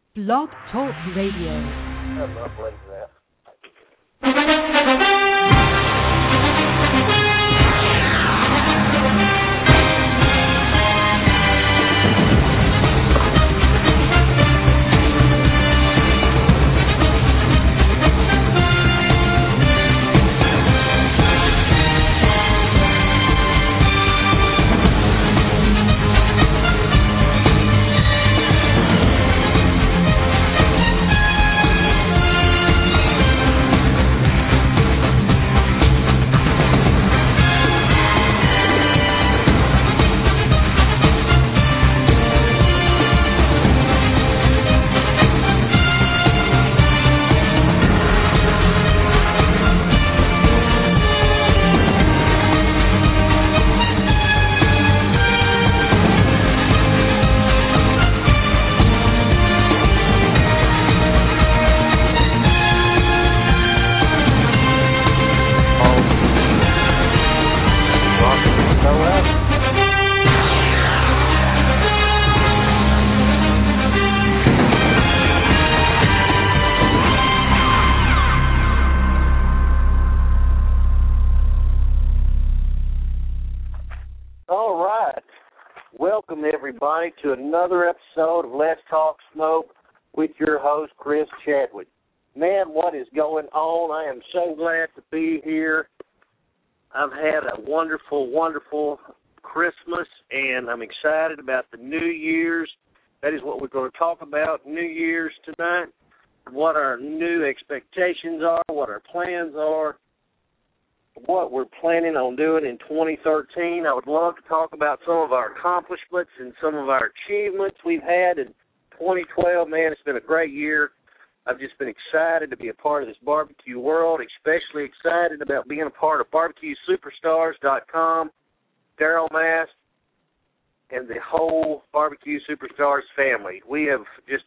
Blog Talk Radio. I love playing that. Welcome, everybody, to another episode of Let's Talk Smoke with your host, Chris Chadwick. Man, what is going on? I am so glad to be here. I've had a wonderful, wonderful Christmas, and I'm excited about the New Year's. That is what we're going to talk about, New Year's tonight, what our new expectations are, what our plans are, what we're planning on doing in 2013. I would love to talk about some of our accomplishments and some of our achievements we've had in 2012. Man, it's been a great year. I've just been excited to be a part of this barbecue world, especially excited about being a part of BarbecueSuperstars.com, Daryl Mast, and the whole Barbecue Superstars family. We have just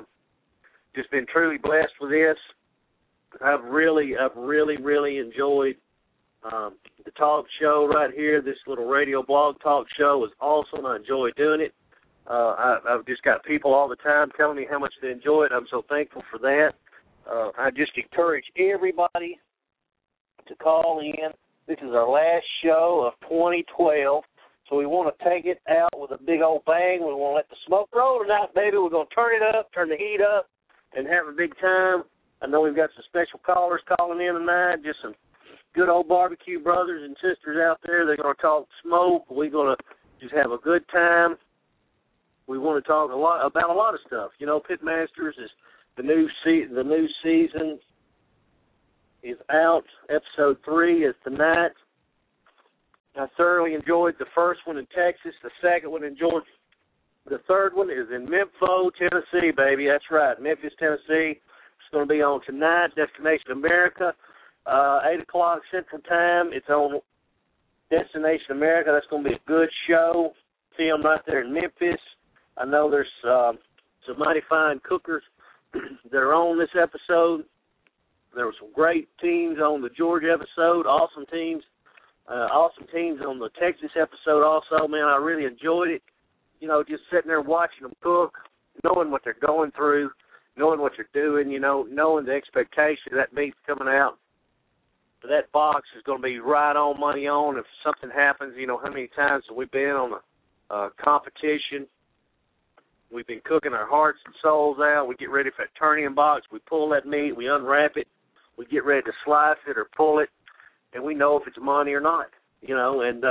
been truly blessed with this. I've really enjoyed the talk show right here. This little radio blog talk show is awesome. I enjoy doing it. I've just got people all the time telling me how much they enjoy it. I'm so thankful for that. I just encourage everybody to call in. This is our last show of 2012, so we want to take it out with a big old bang. We want to let the smoke roll tonight, baby. We're going to turn it up, turn the heat up, and have a big time. I know we've got some special callers calling in tonight, just some good old barbecue brothers and sisters out there. They're going to talk smoke. We're going to just have a good time. We want to talk about a lot of stuff. You know, Pitmasters is the new season is out. Episode 3 is tonight. I thoroughly enjoyed the first one in Texas. The second one in Georgia. The third one is in Memphis, Tennessee, baby. That's right, Memphis, Tennessee. It's going to be on tonight, Destination America. 8 o'clock Central Time. It's on Destination America. That's going to be a good show. See them right there in Memphis. I know there's some mighty fine cookers that are on this episode. There were some great teams on the Georgia episode, awesome teams on the Texas episode also. Man, I really enjoyed it. You know, just sitting there watching them cook, knowing what they're going through, knowing what they're doing, you know, knowing the expectation of that meat's coming out. That box is going to be right on, money on. If something happens, you know, how many times have we been on a competition? We've been cooking our hearts and souls out. We get ready for that turning box. We pull that meat. We unwrap it. We get ready to slice it or pull it, and we know if it's money or not, you know. And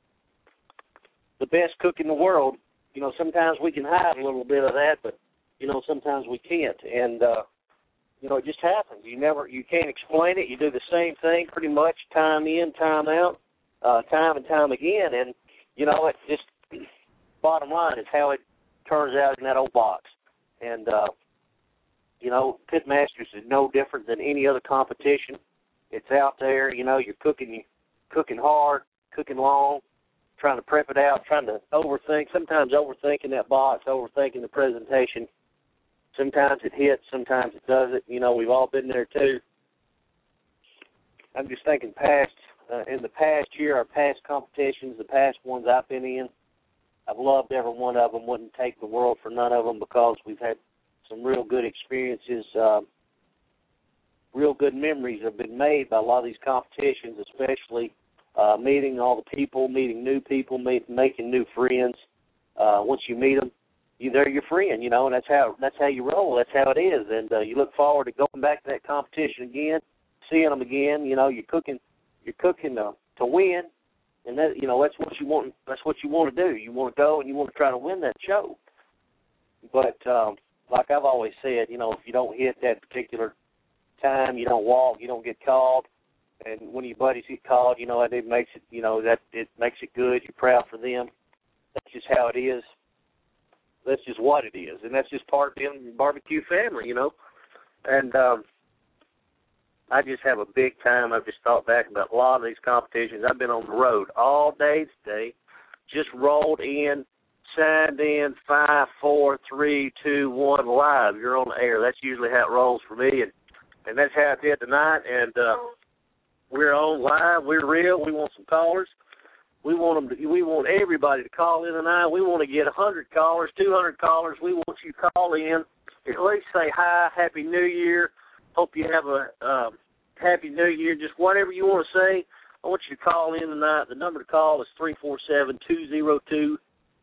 the best cook in the world, you know, sometimes we can hide a little bit of that, but, you know, sometimes we can't. And, you know, it just happens. You can't explain it. You do the same thing pretty much time in, time out, time and time again. And, you know, it just, bottom line is how it turns out in that old box. And, you know, Pitmasters is no different than any other competition. It's out there. You know, you're cooking hard, cooking long, trying to prep it out, trying to sometimes overthinking that box, overthinking the presentation. Sometimes it hits, sometimes it doesn't. You know, we've all been there too. I'm just thinking in the past year, our past competitions, the past ones I've been in, I've loved every one of them. Wouldn't take the world for none of them because we've had some real good experiences. Real good memories have been made by a lot of these competitions, especially meeting all the people, meeting new people, making new friends. Once you meet them, they're your friend, you know, and that's how you roll. That's how it is, and you look forward to going back to that competition again, seeing them again. You know, you're cooking to win, and that, you know, that's what you want. That's what you want to do. You want to go and you want to try to win that show. But like I've always said, you know, if you don't hit that particular time, you don't walk, you don't get called. And when your buddies get called, you know, it makes it, you know, that it makes it good. You're proud for them. That's just how it is. That's just what it is, and that's just part of the barbecue family, you know. And I just have a big time. I've just thought back about a lot of these competitions. I've been on the road all day today, just rolled in, signed in, 5, 4, 3, 2, 1, live. You're on the air. That's usually how it rolls for me, and that's how it did tonight. And we're on live. We're real. We want some callers. We want everybody to call in tonight. We want to get 100 callers, 200 callers. We want you to call in. At least say hi, Happy New Year. Hope you have a Happy New Year. Just whatever you want to say. I want you to call in tonight. The number to call is 347-202-0263.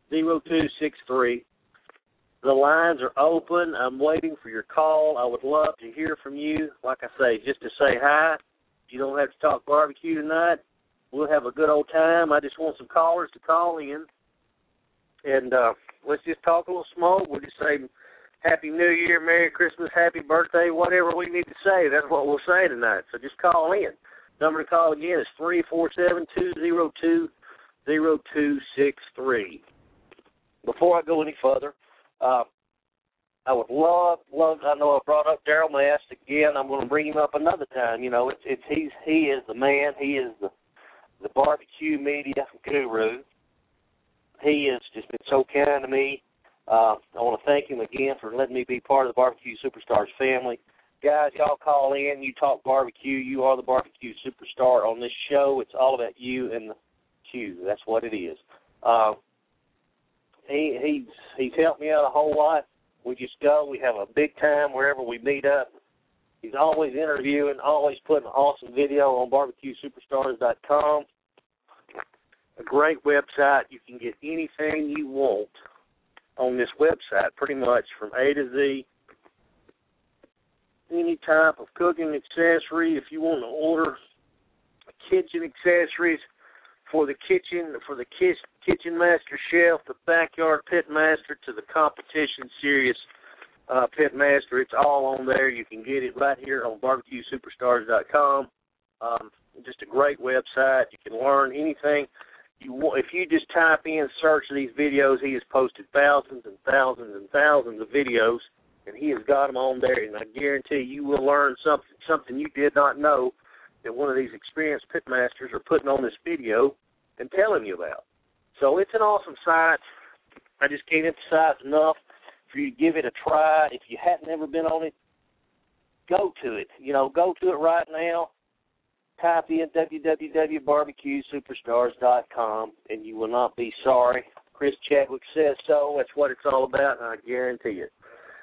The lines are open. I'm waiting for your call. I would love to hear from you. Like I say, just to say hi. You don't have to talk barbecue tonight. We'll have a good old time. I just want some callers to call in. And let's just talk a little smoke. We'll just say Happy New Year, Merry Christmas, Happy Birthday, whatever we need to say. That's what we'll say tonight. So just call in. Number to call again is 347-202-0263. Before I go any further, I would love, I know I brought up Daryl Mast again. I'm going to bring him up another time. You know, he is the man. He is the barbecue media guru. He has just been so kind to me. I want to thank him again for letting me be part of the Barbecue Superstars family. Guys, y'all call in. You talk barbecue. You are the barbecue superstar on this show. It's all about you and the Q. That's what it is. He's helped me out a whole lot. We just go. We have a big time wherever we meet up. He's always interviewing, always putting an awesome video on barbecuesuperstars.com. A great website. You can get anything you want on this website, pretty much from A to Z. Any type of cooking accessory. If you want to order kitchen accessories for the kitchen master chef, the backyard pit master, to the competition serious pit master, it's all on there. You can get it right here on barbecuesuperstars.com. Just a great website. You can learn anything you want. If you just type in, search these videos, he has posted thousands and thousands and thousands of videos, and he has got them on there, and I guarantee you will learn something you did not know that one of these experienced pit masters are putting on this video and telling you about. So it's an awesome site. I just can't emphasize enough for you to give it a try. If you hadn't ever been on it, go to it. You know, go to it right now. Type in www.barbecuesuperstars.com, and you will not be sorry. Chris Chadwick says so. That's what it's all about, and I guarantee it.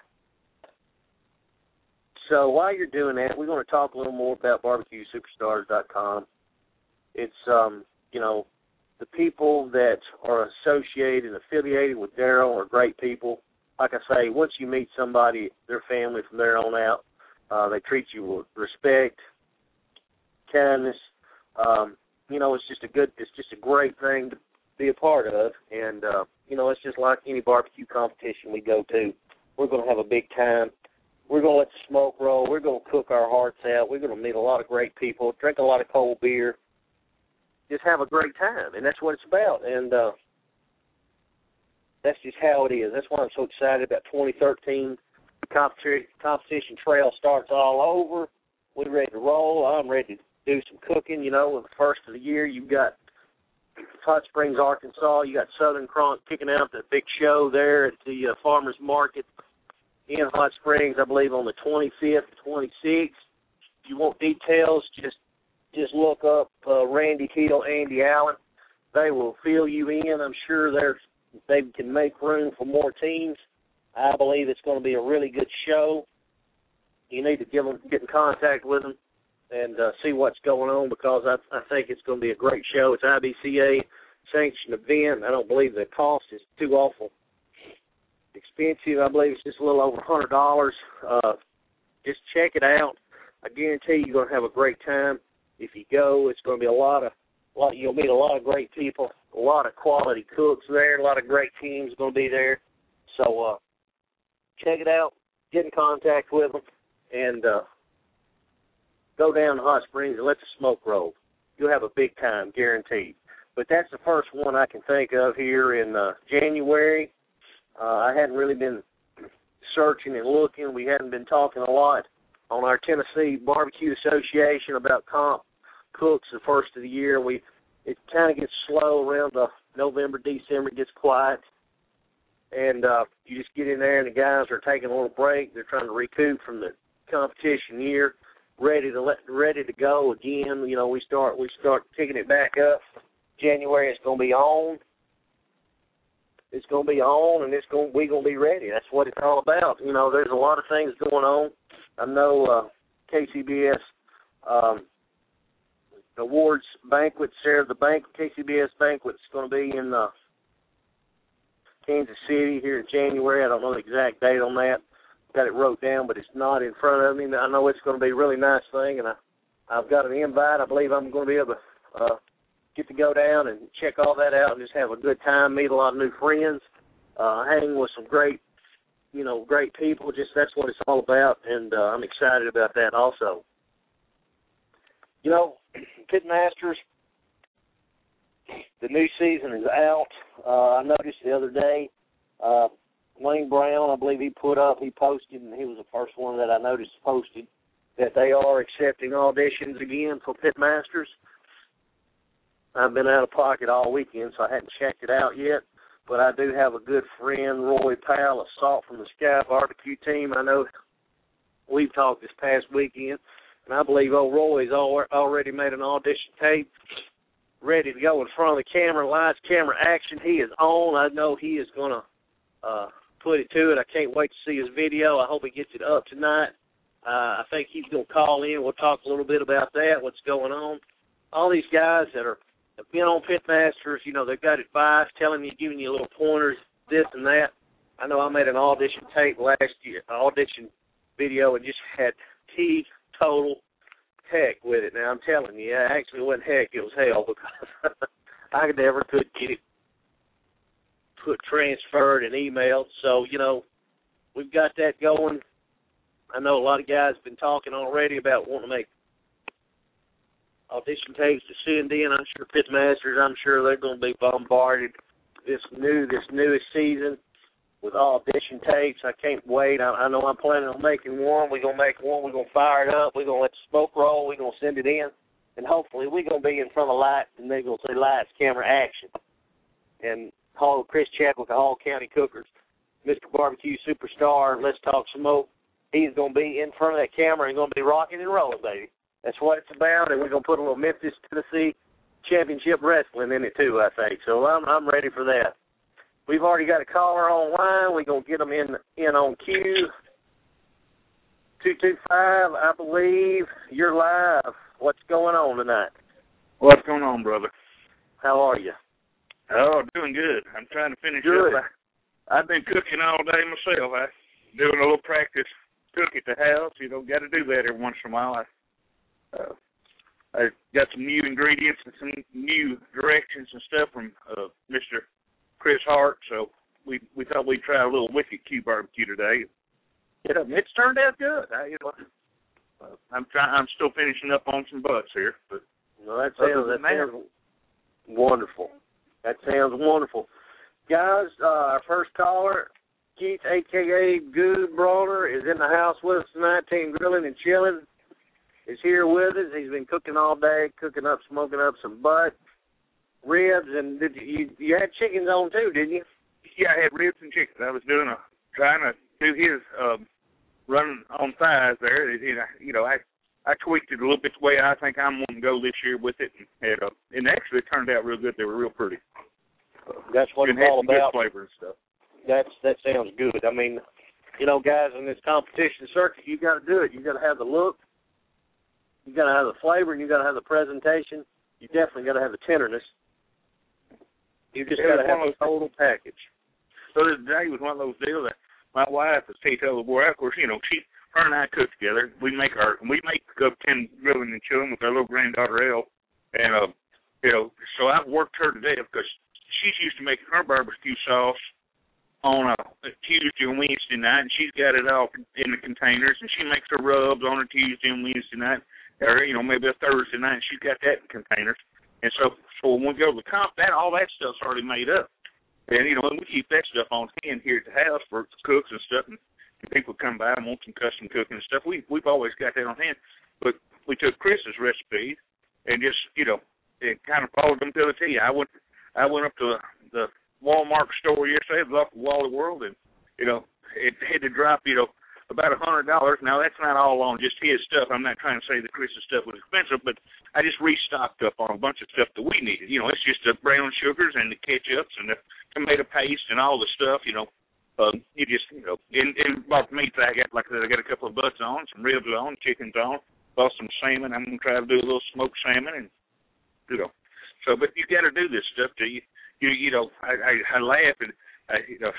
So while you're doing that, we're going to talk a little more about barbecuesuperstars.com. It's, you know, the people that are associated and affiliated with Daryl are great people. Like I say, once you meet somebody, their family from there on out, they treat you with respect, kindness. You know, it's just a great thing to be a part of. And, you know, it's just like any barbecue competition we go to. We're going to have a big time. We're going to let the smoke roll. We're going to cook our hearts out. We're going to meet a lot of great people, drink a lot of cold beer, just have a great time. And that's what it's about. And that's just how it is. That's why I'm so excited about 2013. Competition trail starts all over. We're ready to roll. I'm ready to do some cooking. You know, the first of the year, you've got Hot Springs, Arkansas. You got Southern Kronk kicking out that big show there at the Farmers Market in Hot Springs, I believe, on the 25th, 26th. If you want details, just look up Randy Hill, Andy Allen. They will fill you in. I'm sure they can make room for more teams. I believe it's going to be a really good show. You need to get in contact with them and see what's going on, because I think it's going to be a great show. It's IBCA sanctioned event. I don't believe the cost is too awful expensive. I believe it's just a little over $100. Just check it out. I guarantee you're going to have a great time. If you go, it's going to be you'll meet a lot of great people, a lot of quality cooks there, a lot of great teams going to be there. So check it out, get in contact with them, and go down to Hot Springs and let the smoke roll. You'll have a big time, guaranteed. But that's the first one I can think of here in January. I hadn't really been searching and looking. We hadn't been talking a lot on our Tennessee Barbecue Association about comp cooks the first of the year. It kind of gets slow around November, December. It gets quiet. And you just get in there, and the guys are taking a little break. They're trying to recoup from the competition year, ready to go again. You know, we start picking it back up. January, it's going to be on. It's going to be on, and we're going to be ready. That's what it's all about. You know, there's a lot of things going on. I know KCBS awards banquet, KCBS banquet's going to be in Kansas City here in January. I don't know the exact date on that. Got it wrote down, but it's not in front of me. I know it's going to be a really nice thing, and I've got an invite. I believe I'm going to be able to get to go down and check all that out and just have a good time, meet a lot of new friends, hang with some great people. Just that's what it's all about, and I'm excited about that also. You know, Pitmasters, the new season is out. I noticed the other day, Wayne Brown, I believe he posted, and he was the first one that I noticed posted, that they are accepting auditions again for Pitmasters. I've been out of pocket all weekend, so I hadn't checked it out yet. But I do have a good friend, Roy Powell, of Salt from the Sky barbecue team. I know we've talked this past weekend, and I believe old Roy's already made an audition tape, ready to go in front of the camera, lights, camera, action. He is on. I know he is going to put it to it. I can't wait to see his video. I hope he gets it up tonight. I think he's going to call in. We'll talk a little bit about that, what's going on. All these guys that have been on Pitmasters, you know, they've got advice, telling you, giving you little pointers, this and that. I know I made an audition tape last year, an audition video, and just had total heck with it. Now, I'm telling you, it actually wasn't heck, it was hell, because I never could get it transferred and emailed. So, you know, we've got that going. I know a lot of guys have been talking already about wanting to make audition tapes to send in. I'm sure Pitmasters, they're going to be bombarded this newest season with audition tapes. I can't wait. I know I'm planning on making one. We're going to make one. We're going to fire it up. We're going to let the smoke roll. We're going to send it in. And hopefully we're going to be in front of lights, and they're going to say lights, camera, action. And Chris Chadwick of Hall County Cookers, Mr. Barbecue Superstar, Let's Talk Smoke, he's going to be in front of that camera and going to be rocking and rolling, baby. That's what it's about, and we're going to put a little Memphis, Tennessee championship wrestling in it, too, I think. So I'm ready for that. We've already got a caller online. We're going to get them in on cue. 225, I believe. You're live. What's going on tonight? What's going on, brother? How are you? Oh, doing good. I'm trying to finish up. I've been cooking all day myself. I'm doing a little practice cook at the house. You know, got to do that every once in a while. I got some new ingredients and some new directions and stuff from Mr. Chris Hart, so we thought we'd try a little Wicked Q barbecue today. It's turned out good. I'm still finishing up on some butts here, but that sounds wonderful. That sounds wonderful, guys. Our first caller, Keith, a.k.a. Good Brawler, is in the house with us tonight, Team Grilling and Chilling. Is here with us. He's been cooking all day, smoking up some butt, ribs, and you had chickens on too, didn't you? Yeah, I had ribs and chickens. I was trying to do his running on thighs there. You know, I tweaked it a little bit the way I think I'm wanting to go this year with it, and actually it turned out real good. They were real pretty. That's what it's all about. Good flavor and stuff. that sounds good. I mean, you know, guys, in this competition circuit, you got to do it. You got to have the look, you got to have the flavor, and you got to have the presentation. You definitely got to have the tenderness. You just got to have the total package. So today was one of those deals that my wife is teetotal boy. Of course, you know, her and I cook together. We make up 10 grilling and chilling with our little granddaughter Elle, and you know, so I've worked her to death because she's used to making her barbecue sauce on a Tuesday and Wednesday night, and she's got it all in the containers, and she makes her rubs on a Tuesday and Wednesday night, or, you know, maybe a Thursday night, and she's got that in containers. And so when we go to the comp, all that stuff's already made up. And, you know, we keep that stuff on hand here at the house for cooks and stuff, and people come by and want some custom cooking and stuff. We've always got that on hand. But we took Chris's recipes and just, you know, it kind of followed them to the T. I went up to the Walmart store yesterday, off the Wally World, and, you know, it had to drop, you know, about $100. Now, that's not all on just his stuff. I'm not trying to say that Chris's stuff was expensive, but I just restocked up on a bunch of stuff that we needed. You know, it's just the brown sugars and the ketchups and the tomato paste and all the stuff, you know. You just, you know, in about the meats I got, like I said, I got a couple of butts on, some ribs on, chickens on, bought some salmon. I'm going to try to do a little smoked salmon, and, you know. So, but you got to do this stuff to you know, I laugh and, you know,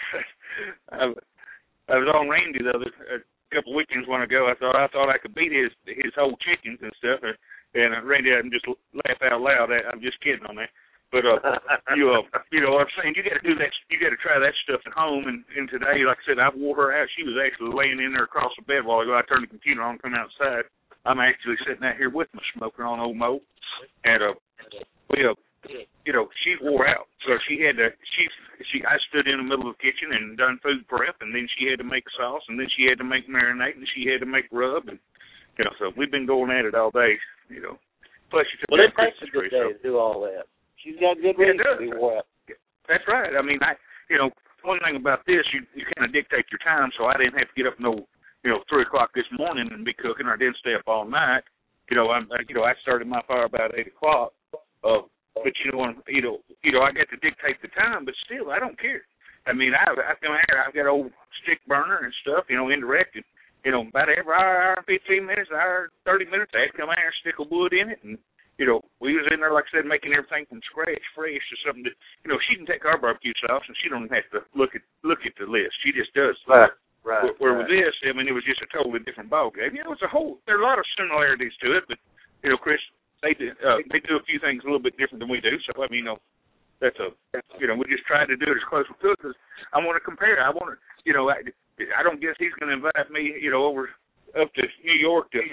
I was on Randy a couple weekends when ago. I thought I could beat his whole chickens and stuff, and Randy, I'm just laugh out loud. I'm just kidding on that. But you know what I'm saying, you got to do that. You got to try that stuff at home. And today, like I said, I wore her out. She was actually laying in there across the bed while I turned the computer on and come outside. I'm actually sitting out here with my smoker on old Mo, and you know, she wore out. So I stood in the middle of the kitchen and done food prep, and then she had to make sauce, and then she had to make marinade, and she had to make rub, and, you know, so we've been going at it all day, you know. Plus, she took it takes a good day to do all that. She's got good reason to be wore out. That's right. I mean, you know, one thing about this, you kind of dictate your time, so I didn't have to get up 3 o'clock this morning and be cooking, or I didn't stay up all night. You know, I started my fire about 8 o'clock. But I got to dictate the time, but still, I don't care. I mean, I've got old stick burner and stuff, you know, indirect. And, you know, about every hour and 15 minutes, hour 30 minutes, I had to come out here and stick a wood in it. And, you know, we was in there, like I said, making everything from scratch, fresh, or something that, you know, she can take our barbecue sauce and she don't have to look at the list. She just does. Right. Where with this, I mean, it was just a totally different ballgame. You know, there are a lot of similarities to it, but, you know, Chris, they do a few things a little bit different than we do. So, I mean, you know, we just tried to do it as close as we could because I want to compare. I want to, you know, I don't guess he's going to invite me, you know, up to New York for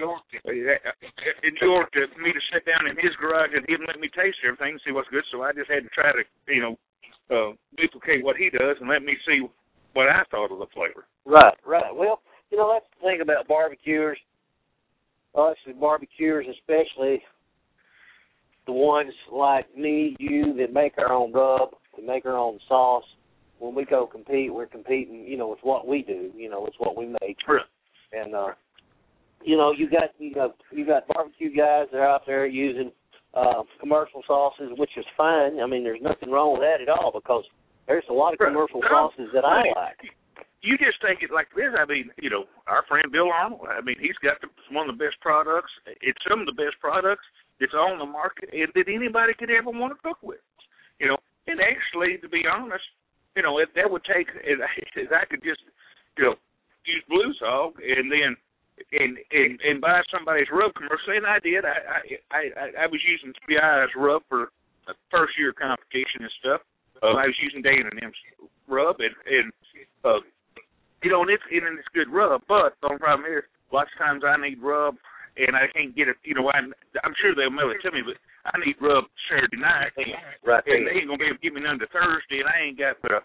me to sit down in his garage and him let me taste everything and see what's good. So I just had to try to, you know, duplicate what he does and let me see what I thought of the flavor. Right. Well, you know, that's the thing about barbecuers. Honestly, barbecuers especially, the ones like me, you, that make our own rub, that make our own sauce. When we go compete, we're competing, you know, with what we do. You know, it's what we make. Sure. And you know, you got barbecue guys that are out there using commercial sauces, which is fine. I mean, there's nothing wrong with that at all because there's a lot of commercial sauces that I like. You just take it like this. I mean, you know, our friend Bill Arnold, I mean, he's got one of the best products. It's some of the best products that's on the market and that anybody could ever want to cook with. You know, and actually, to be honest, you know, if that would take, if I could just, you know, use Blues Hog and then and buy somebody's rub commercial, and I did. I was using 3i's rub for the first year competition and stuff. I was using Dan and M's rub and you know, and it's good rub, but the only problem is lots of times I need rub and I can't get it. You know, I'm sure they'll mail it to me, but I need rub Saturday night, right? And they ain't gonna be able to give me none to Thursday, and I ain't got but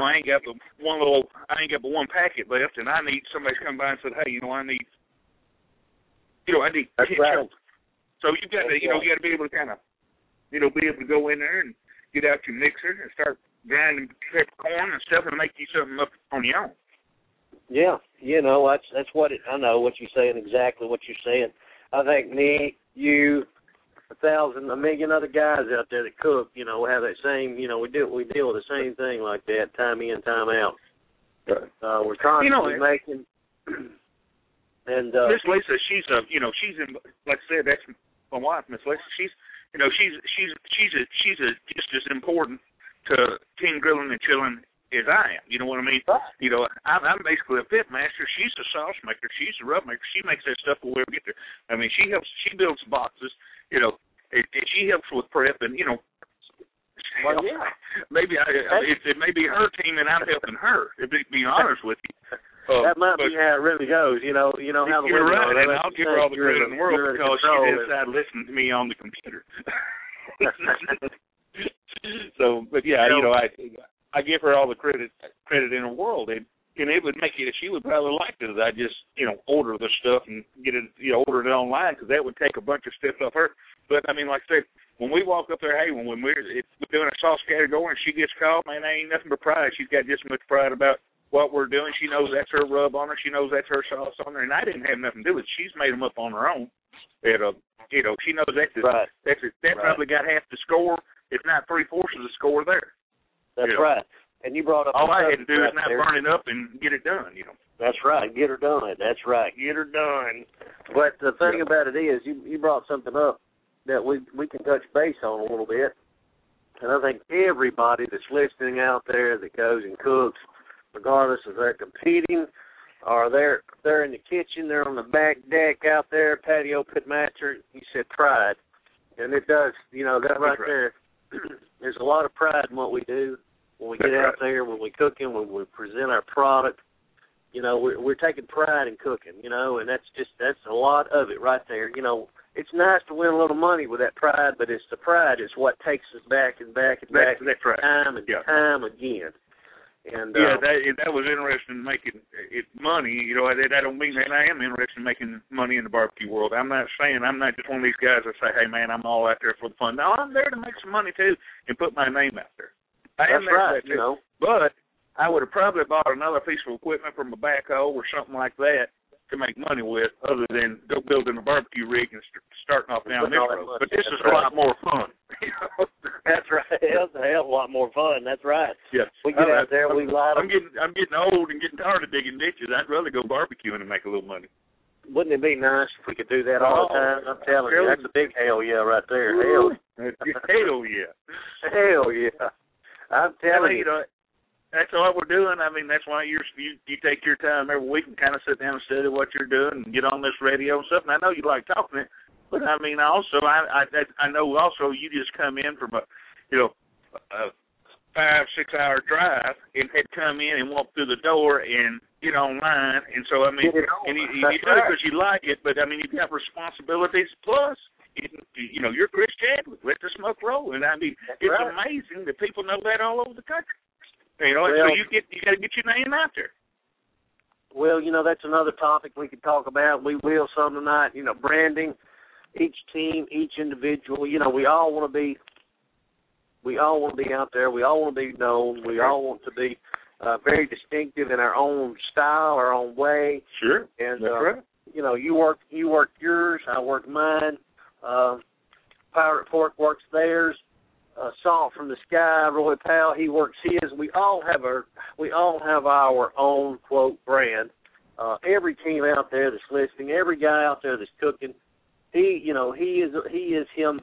one packet left, and I need somebody to come by and say, hey, I need 10 shoulders. So you got to, you got to be able to kind of, be able to go in there and get out your mixer and start grinding peppercorn and stuff and make you something up on your own. Yeah, that's what I know what you're saying, exactly what you're saying. I think me, you, 1,000, a million other guys out there that cook, have that same, we deal with the same thing like that, time in, time out. We're constantly making. And Miss Lisa, she's in, like I said, that's my wife, Miss Lisa. She's just as important to Team Grilling and Chilling as I am. You know what I mean? You know, I'm basically a pit master. She's a sauce maker. She's a rub maker. She makes that stuff before we get there. I mean, she builds boxes. You know, and she helps with prep, and you know. Well, yeah. Maybe it may be her team, and I'm helping her. To be honest with you. That might be how it really goes. You know how the you're right, and I'll give her all the credit in the world because she decided to listen to me on the computer. So, but yeah, you know, I give her all the credit in the world, and it would make it. She would probably like it if I just order the stuff and get it, order it online, because that would take a bunch of steps off her. But I mean, like I said, when we walk up there, hey, when we're doing a sauce category and she gets called, man, there ain't nothing but pride. She's got just as much pride about what we're doing. She knows that's her rub on her. She knows that's her sauce on her, and I didn't have nothing to do with it. She's made them up on her own. And, she knows that probably got half the score, if not 3/4 of the score there. That's right. And you brought up all I had to do is not burn it up and get it done. That's right. Get her done. That's right. Get her done. But the thing about it is, you brought something up that we can touch base on a little bit. And I think everybody that's listening out there that goes and cooks, regardless if they're competing or they're in the kitchen, they're on the back deck out there, patio pit master, you said pride. And it does, that right there, there's a lot of pride in what we do. When we get out there, when we cooking, when we present our product, we're taking pride in cooking, and that's a lot of it right there. It's nice to win a little money with that pride, but it's the pride is what takes us back and back and back, that's right. time and time again. And that was interesting in making it money. I don't mean that I am interested in making money in the barbecue world. I'm not just one of these guys that say, hey, man, I'm all out there for the fun. No, I'm there to make some money, too, and put my name out there. I am there for that, too. But I would have probably bought another piece of equipment from a backhoe or something like that to make money with, other than go building a barbecue rig and starting off down this road. But this is a lot more fun. That's right. It's a hell of a lot more fun. That's right. Yes. We get out there, we light them. I'm getting old and getting tired of digging ditches. I'd rather go barbecuing and make a little money. Wouldn't it be nice if we could do that all the time? I'm telling you, that's a big hell yeah right there. Hell yeah. Hell yeah. I'm telling you. That's what we're doing. I mean, that's why you take your time every week and kind of sit down and study what you're doing and get on this radio and stuff. And I know you like talking it, but I mean, also I know also you just come in from a 5-6 hour drive and had come in and walk through the door and get online. And so I mean, and you do it because you like it, but I mean, you've got responsibilities plus. You're Chris Chadwick. Let the smoke roll, and I mean, it's amazing that people know that all over the country. So you got to get your name out there. Well, that's another topic we could talk about. We will some tonight. Branding, each team, each individual. We all want to be out there. We all want to be known. We all want to be very distinctive in our own style, our own way. Sure. And that's right. You work yours. I work mine. Pirate Pork works theirs. Salt from the Sky, Roy Powell, he works his. We all have our own quote brand. Every team out there that's listening, every guy out there that's cooking, he is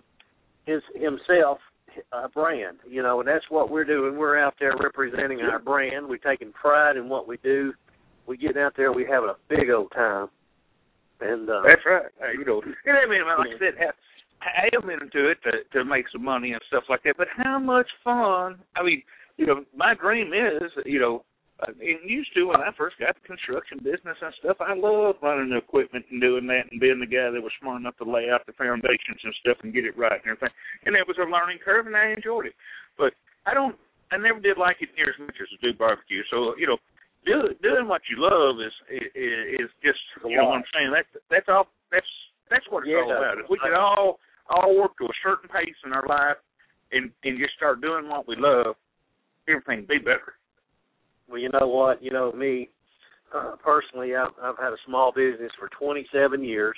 himself a brand, and that's what we're doing. We're out there representing our brand. We're taking pride in what we do. We get out there, we have a big old time. And that's right. And I mean, like I said, I am into it to make some money and stuff like that, but how much fun? I mean, my dream is, and used to when I first got the construction business and stuff, I loved running the equipment and doing that and being the guy that was smart enough to lay out the foundations and stuff and get it right and everything. And it was a learning curve, and I enjoyed it. But I never did like it near as much as to do barbecue. So, doing what you love is just, what I'm saying. That's all. That's what it's all about. If we could all work to a certain pace in our life and just start doing what we love, everything would be better. Well, you know what? Me, personally, I've had a small business for 27 years.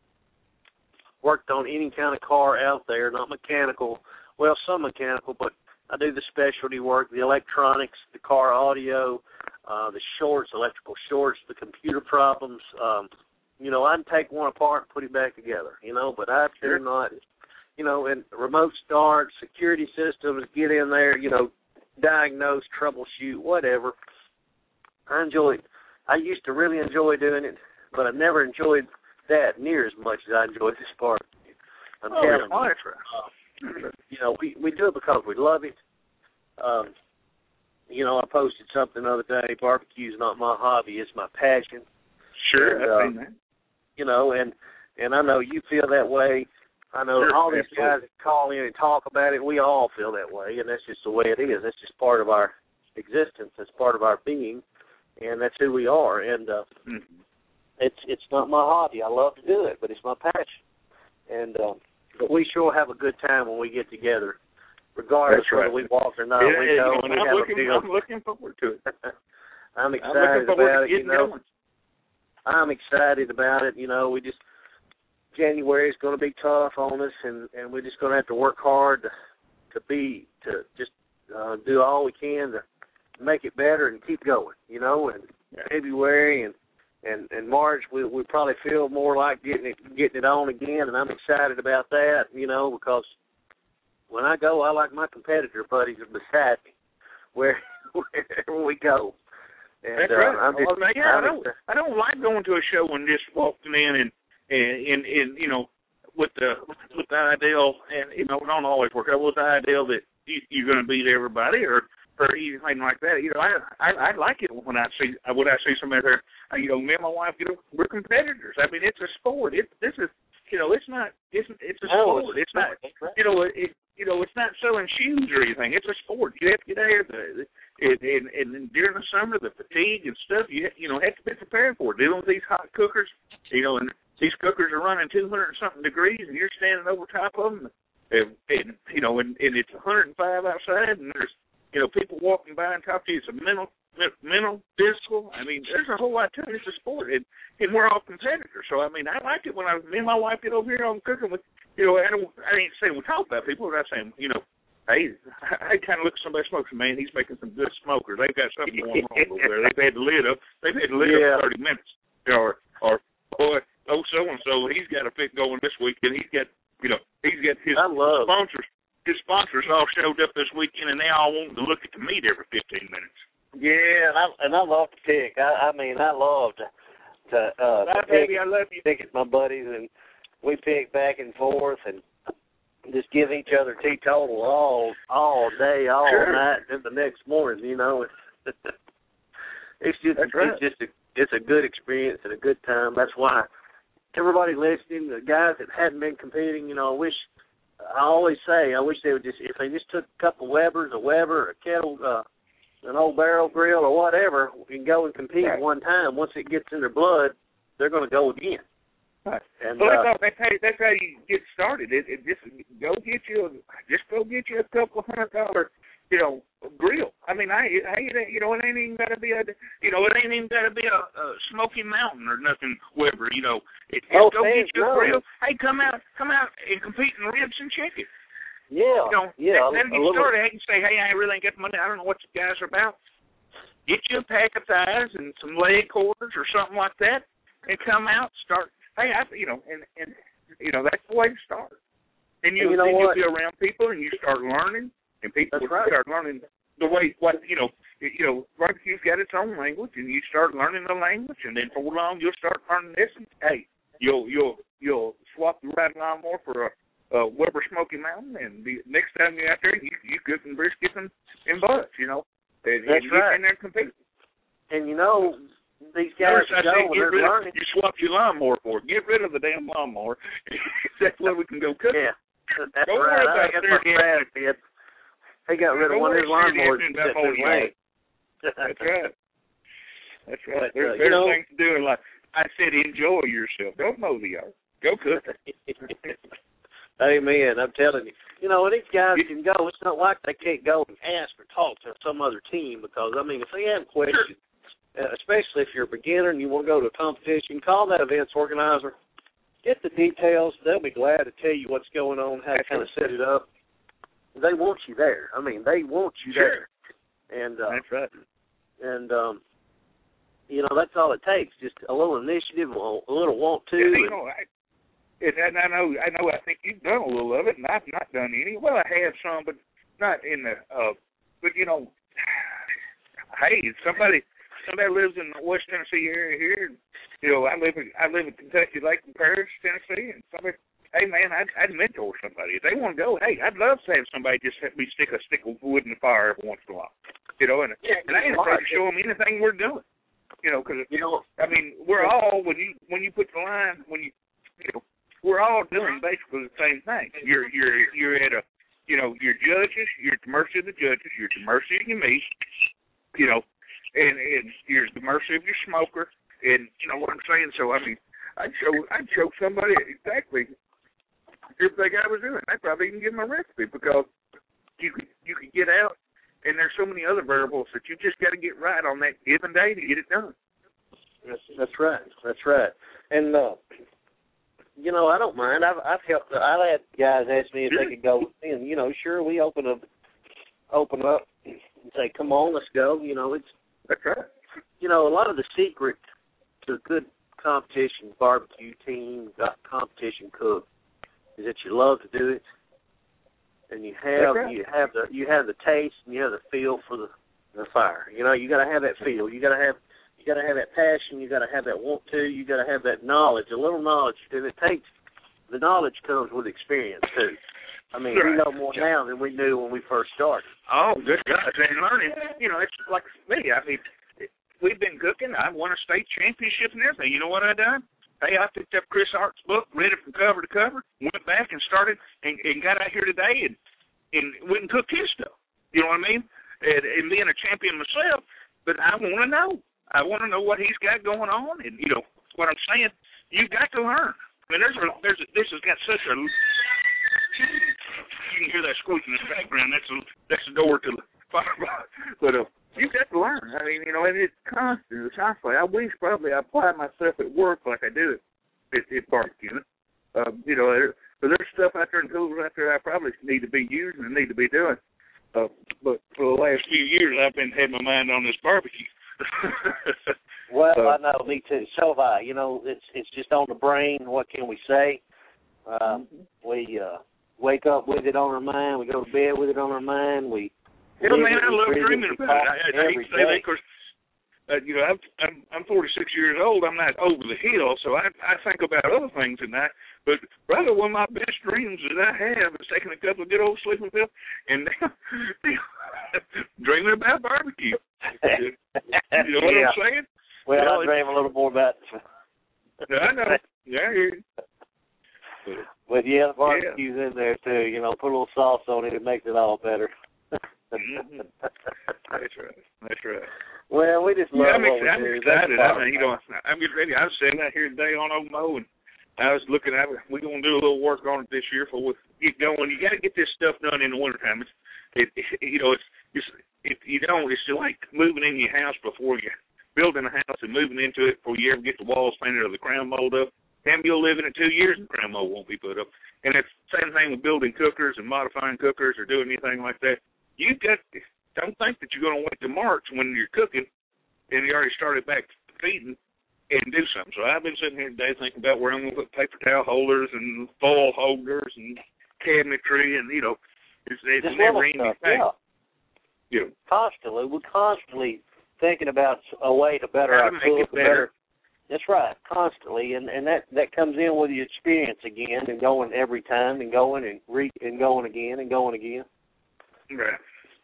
Worked on any kind of car out there, not mechanical. Well, some mechanical, but I do the specialty work, the electronics, the car audio, the shorts, electrical shorts, the computer problems. You know, I can take one apart and put it back together, you know, but I do not, you know, and remote start, security systems, get in there, you know, diagnose, troubleshoot, whatever. I enjoy it. I used to really enjoy doing it, but I never enjoyed that near as much as I enjoyed this part. I'm telling you. You know, we do it because we love it. You know, I posted something the other day, barbecue's not my hobby, it's my passion. Sure, I've seen that. You know, and I know you feel that way. I know all these guys that call in and talk about it, we all feel that way, and that's just the way it is. That's just part of our existence. That's part of our being, and that's who we are. And it's not my hobby. I love to do it, but it's my passion. And but we sure have a good time when we get together, regardless whether we walk or not. We go and we have a deal. I'm looking forward to it. I'm excited about it, you know. I'm excited about it. You know, January is going to be tough on us, and we're just going to have to work hard to do all we can to make it better and keep going, you know. And February and March, we probably feel more like getting it on again, and I'm excited about that, you know, because when I go, I like my competitor buddies beside me wherever we go. And, that's right. I don't like going to a show and just walking in and you know, with the ideal, and you know, it don't always work out with the ideal that you're going to beat everybody or anything like that. You know, I like it when I see somebody there. You know, me and my wife, you know, we're competitors. I mean, it's a sport. This is, you know, it's a sport. It's not, you know, it's not selling shoes or anything. It's a sport. You have to get out there. And during the summer, the fatigue and stuff, you know, have to be prepared for it. Dealing with these hot cookers, you know, and these cookers are running 200-something degrees, and you're standing over top of them, and you know, and it's 105 outside, and there's, you know, people walking by and talk to you. It's a mental, physical. I mean, there's a whole lot to it. It's a sport, and we're all competitors. So I mean, I like it when me and my wife get over here on cooking with, you know, I ain't saying we talk about people, but I'm saying, you know, hey, I kind of look at somebody smoking, man, he's making some good smokers. They've got something going on over there. They've had the lid up. They've had the lid up 30 minutes. Or boy, so-and-so, he's got a fit going this weekend. He's got his sponsors. His sponsors all showed up this weekend, and they all want to look at the meat every 15 minutes. Yeah, and I love to pick. I mean, I love to pick. I love you. Pick at my buddies, and we pick back and forth, and just give each other teetotal all day, all night, and the next morning. You know, it's a good experience and a good time. That's why everybody listening, the guys that hadn't been competing, you know, I always say, I wish they would if they just took a couple Webers, a Weber, a kettle, an old barrel grill or whatever, and go and compete one time. Once it gets in their blood, they're going to go again. Right. And that's how you get started. Just go get you a couple $100, you know, grill. I mean, you know, it ain't even got to be a Smoky Mountain or nothing, Weber. You know, go get you a grill. Hey, come out and compete in ribs and chicken. Yeah, you know, that'll get started. I can say, hey, I really ain't got the money. I don't know what you guys are about. Get you a pack of thighs and some leg quarters or something like that, and come out, start. Hey, you know, and you know, that's the way to start. And you'll be around people, and you start learning, and people start learning the way you know, barbecue's got its own language, and you start learning the language, and then for long you'll start learning this, and hey, you'll swap the riding lawnmower for a Weber Smoky Mountain, and the next time you're out there, you cook and brisket and butts, you know. And that's you right. get in there and compete. And you know, these guys they're learning. You swap your lawnmower for it. Get rid of the damn lawnmower. That's where we can go cook. Yeah, that's right. I guess my dad did. He got rid of one of his lawnmowers. That's right. That's right. But, there's things to do in life. I said enjoy yourself. Don't mow the yard. Go cook. Amen. I'm telling you. You know, and these guys can go. It's not like they can't go and ask or talk to some other team because, I mean, if they have questions, especially if you're a beginner and you want to go to a competition, call that events organizer. Get the details. They'll be glad to tell you what's going on, how to kind of set it up. They want you there. I mean, they want you there. And that's right. And you know, that's all it takes. Just a little initiative, a little want to. Yeah, you know, I know. I think you've done a little of it, and I've not done any. Well, I have some, but not in the. But you know, hey, somebody lives in the West Tennessee area here. You know, I live in Kentucky, Lake and Paris, Tennessee, and somebody. Hey man, I'd mentor somebody. If they want to go, hey, I'd love to have somebody just let me stick a stick of wood in the fire every once in a while. You know, and I ain't afraid to show them anything we're doing. You know, because I mean, we're all when you put the line we're all doing basically the same thing. You're at a your judges. You're at the mercy of the judges. You're at the mercy of your meat. You know, and you're at the mercy of your smoker. And you know what I'm saying. So I mean, I'd show somebody exactly everything I was doing. I'd probably even give them a recipe because you could get out, and there's so many other variables that you just got to get right on that given day to get it done. That's right. That's right. And you know, I don't mind. I've helped. I had guys ask me if they could go with me, and you know, sure, we open up and say, "Come on, let's go." You know, that's right. You know, a lot of the secret to a good competition barbecue team, competition cook, is that you love to do it, and you have the taste and you have the feel for the fire. You know, you got to have that feel. You got to have that passion. You got to have that want to. You got to have that knowledge, a little knowledge, and the knowledge comes with experience too. I mean, we know more now than we knew when we first started. Oh, good God! And learning, you know, it's like me. I mean, we've been cooking. I won a state championship and everything. You know what I done? Hey, I picked up Chris Hart's book, read it from cover to cover, went back and started and got out here today and went and cooked his stuff. You know what I mean? And being a champion myself, but I want to know. I want to know what he's got going on, and you know what I'm saying. You've got to learn. I mean, this has got such a. You can hear that squeaking in the background. That's the door to the fire. But you've got to learn. I mean, you know, and it's constantly. I wish probably I apply myself at work like I do at barbecuing. You know, but there's stuff out there and tools out there I probably need to be using and need to be doing. But for the last few years, I've been had my mind on this barbecue. Well, I know, me too. So have I. You know, it's just on the brain. What can we say? We wake up with it on our mind. We go to bed with it on our mind. Yeah, man, I love dreaming about it. I hate to say that because, you know, I'm 46 years old. I'm not over the hill, so I think about other things at night. But probably one of my best dreams that I have is taking a couple of good old sleeping pills and dreaming about barbecue. You know what I'm saying? Well, I dream a little more about it. I know. Yeah, I hear you. But yeah, the barbecue's in there too. You know, put a little sauce on it. It makes it all better. Mm-hmm. That's right. Well, we just love I'm excited. I mean, you know, I'm getting ready. I was sitting out here today on Omo, and I was looking at it. We're going to do a little work on it this year before we get going. You got to get this stuff done in the wintertime. You know, if you don't, it's just like moving in your house before you building a house and moving into it before you ever get the walls painted or the crown mold up. Damn, you'll live in it 2 years and the crown mold won't be put up. And it's the same thing with building cookers and modifying cookers or doing anything like that. Don't think that you're going to wait till March when you're cooking and you already started back feeding and do something. So I've been sitting here today thinking about where I'm going to put paper towel holders and foil holders and cabinetry and, you know, it's a never-ending thing. Yeah. We're constantly thinking about a way to better our cook. That's right, constantly, and that comes in with the experience again, and going every time, and going and going again and going again. Right.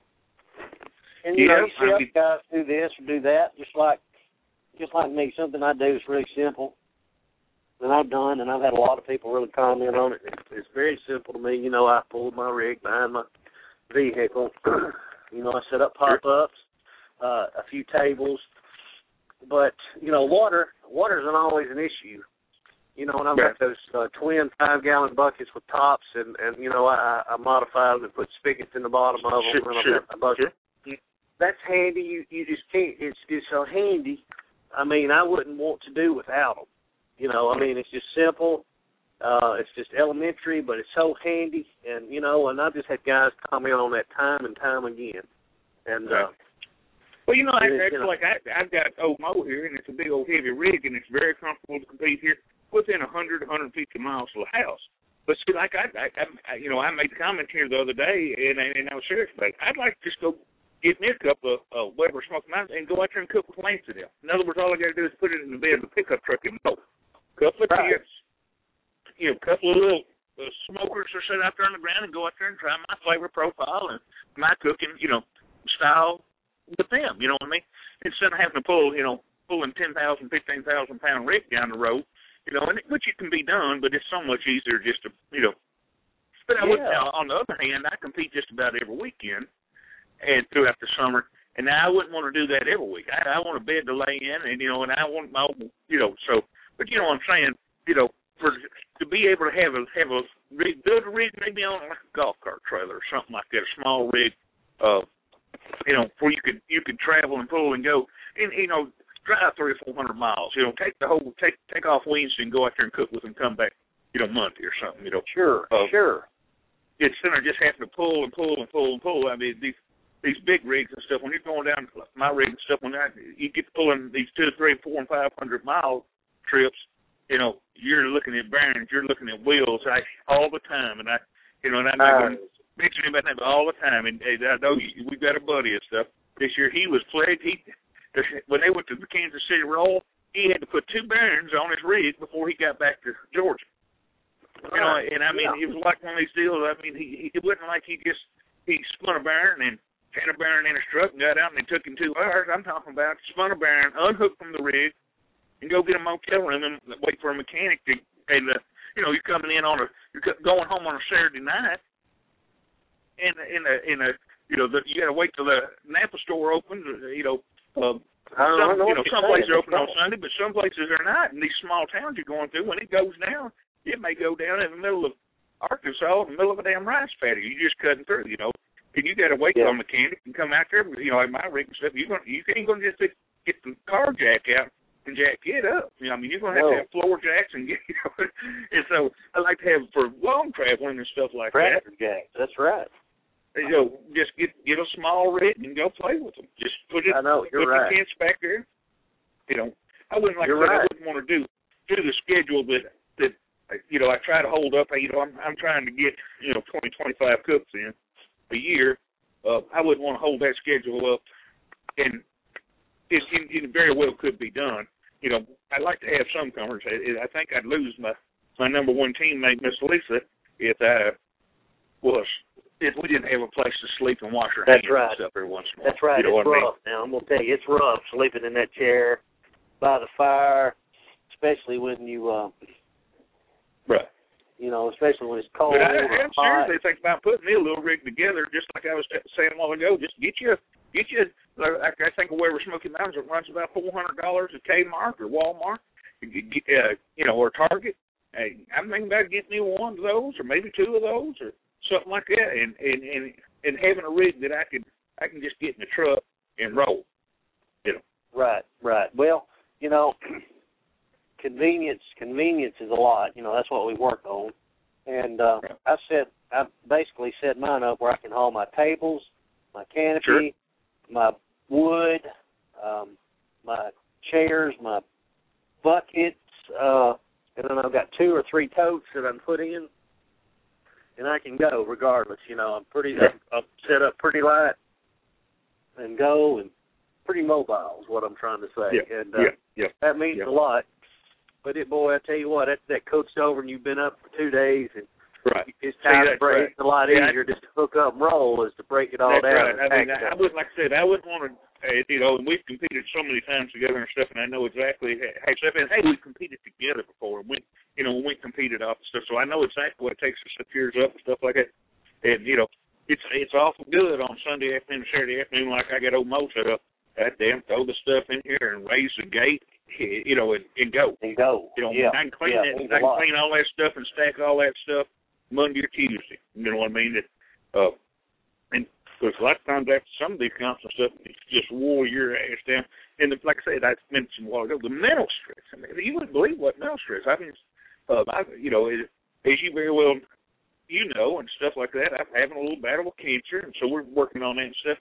And you know, you see other guys do this or do that, just like me. Something I do is really simple, and I've done, and I've had a lot of people really comment on it. It's very simple to me. You know, I pulled my rig behind my vehicle. You know, I set up pop-ups, a few tables. But, you know, water isn't always an issue. You know, and I've got those twin 5-gallon buckets with tops, and you know, I modified them and put spigots in the bottom of them. Sure. That's handy. You just can't. It's so handy. I mean, I wouldn't want to do without them. You know, I mean, it's just simple. It's just elementary, but it's so handy. And, you know, and I've just had guys comment on that time and time again. And Well, you know, I've got old Mo here, and it's a big old heavy rig, and it's very comfortable to compete here within 100, 150 miles of the house. But see, like I made the comment here the other day, and I was serious about it. I'd like to just go get me a couple of Weber Smoky Mountains and go out there and cook with Lance in them. In other words, all I got to do is put it in the bed of the pickup truck and go. Couple of tips, you know, a couple of little smokers are set out there on the ground and go out there and try my flavor profile and my cooking, you know, style with them, you know what I mean? Instead of having to pulling 10,000, 15,000 pound rig down the road, you know, and which it can be done, but it's so much easier just to, you know. But on the other hand, I compete just about every weekend and throughout the summer, and now I wouldn't want to do that every week. I want a bed to lay in, and you know, and I want my, you know, so. But you know what I'm saying, you know, to be able to have a rig, build a rig maybe on like a golf cart trailer or something like that, a small rig, you know, where you could travel and pull and go, and you know, drive 300 or 400 miles. You know, take off Wednesday and go out there and cook with them, come back, you know, Monday or something. You know, sure. Instead of just having to pull and pull and pull and pull. I mean, these big rigs and stuff. When you're going down my rig and stuff, you get pulling these 200, 300, 400, and 500 mile trips, you know, you're looking at bearings, you're looking at wheels, all the time, and I'm not going to mention about that all the time. And I know we've got a buddy and stuff. This year he was plagued. When they went to the Kansas City Roll, he had to put 2 bearings on his rig before he got back to Georgia. You know, and I mean, it was like one of these deals. I mean, it wasn't like he spun a bearing and had a bearing in his truck and got out and it took him 2 hours. I'm talking about spun a bearing, unhooked from the rig, and go get a motel room and wait for a mechanic to, and you know, you're coming in you're going home on a Saturday night, and you know, you got to wait till the Napa store opens, you know. Some places are open on Sunday, but some places are not. In these small towns you're going through, when it goes down, it may go down in the middle of Arkansas, in the middle of a damn rice paddy. You're just cutting through, you know. And you got to wait for a mechanic and come out there, you know, in my rig and stuff. You ain't going to just get the car jack out and jack it up. You know, I mean, you're going to have floor jacks and get, you know. And so I like to have for long traveling and stuff like that. Jacks, that's right. You know, just get a small rig and go play with them. Just put the tents back there. You know, I wouldn't I wouldn't want to do the schedule that you know, I try to hold up. You know, I'm trying to get, you know, 20, 25 cooks in a year. I wouldn't want to hold that schedule up, and it very well could be done. You know, I'd like to have some comers. I think I'd lose my number one teammate, Miss Lisa, if we didn't have a place to sleep and wash our hands and stuff every once in a while. That's right. You know it's rough. Now, I'm going to tell you, it's rough sleeping in that chair by the fire, especially when you, right. You know, especially when it's cold. But I'm seriously thinking about putting me a little rig together, just like I was saying a while ago. Just get you. I think a Weber Smoky Mountains that runs about $400 at Kmart or Walmart, you know, or Target. Hey, I'm thinking about getting me one of those, or maybe 2 of those, or something like that, and having a rig that I can just get in the truck and roll. You know. Right. Well, you know, convenience is a lot. You know, that's what we work on. And I basically set mine up where I can haul my tables, my canopy, my wood, my chairs, my buckets, and then I've got 2 or 3 totes that I'm putting in, and I can go regardless. You know, I'm set up pretty light and go, and pretty mobile is what I'm trying to say. And that means a lot. But boy, I tell you what, that coached over and you've been up for 2 days, and it's time to break. It's a lot easier just to hook up and roll as to break it all down. Right. I mean, I would, like I said, I wouldn't want to, you know, and we've competed so many times together and stuff, and I know exactly, we've competed together before, and we competed off and stuff, so I know exactly what it takes to set yours up and stuff like that. And, you know, it's awful good on Sunday afternoon and Saturday afternoon, like I got old Mo set up. God damn, throw the stuff in here and raise the gate, you know, and go. And go. You know, I can clean I can clean all that stuff and stack all that stuff Monday or Tuesday. You know what I mean? And because a lot of times after some of these comps and stuff, it's just wore your ass down. And like I said, I mentioned a while ago, the mental stress. I mean, you wouldn't believe what mental stress. I mean, you know, as you very well, you know, and stuff like that, I'm having a little battle with cancer, and so we're working on that and stuff.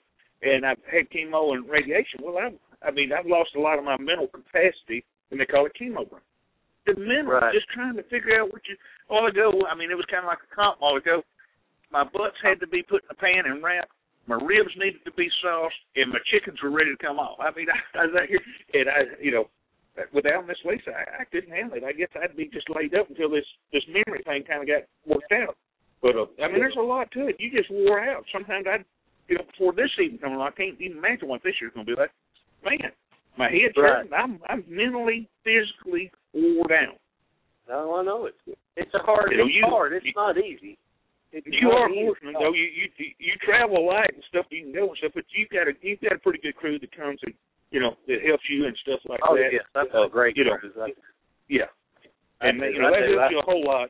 and I've had chemo and radiation. Well, I've lost a lot of my mental capacity, and they call it chemo brain. The mental, just trying to figure out what you. A while ago, it was kind of like a comp. A while ago, my butts had to be put in a pan and wrapped. My ribs needed to be sauced, and my chickens were ready to come off. I was out here, and without Miss Lisa, I couldn't handle it. I guess I'd be just laid up until this memory thing kind of got worked out. But there's a lot to it. You just wore out. Sometimes before this season comes along, I can't even imagine what this year's going to be like. Man, my head's hurting. I'm mentally, physically wore down. No, I know it. It's a hard. It's hard. It's not easy. You are fortunate though. You travel a lot and stuff. You can go and stuff, but you've got a pretty good crew that comes and that helps you and stuff like that. Oh yes, that's a great crew. Yeah, and that helps you a whole lot.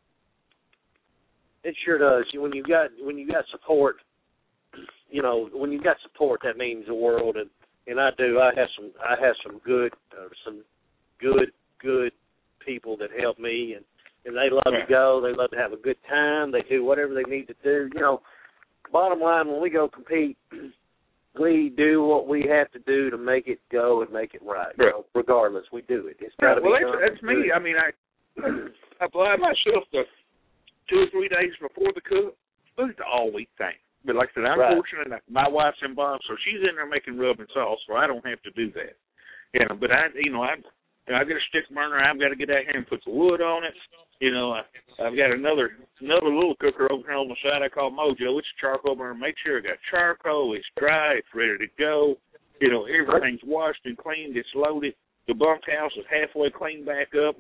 It sure does. When you got support, when you got support, that means the world. And I do. I have some good people that help me, and they love to go. They love to have a good time. They do whatever they need to do. Bottom line, when we go compete, we do what we have to do to make it go and make it right. Regardless, we do it. It's got to be done. That's me. I apply myself to 2 or 3 days before the cook. But it's an all-week thing. But like I said, I'm fortunate. My wife's involved, so she's in there making rub and sauce, so I don't have to do that. But I've got a stick burner. I've got to get out here and put the wood on it. I've got another little cooker over here on the side I call Mojo. It's a charcoal burner. Make sure I got charcoal. It's dry. It's ready to go. Everything's washed and cleaned. It's loaded. The bunkhouse is halfway cleaned back up.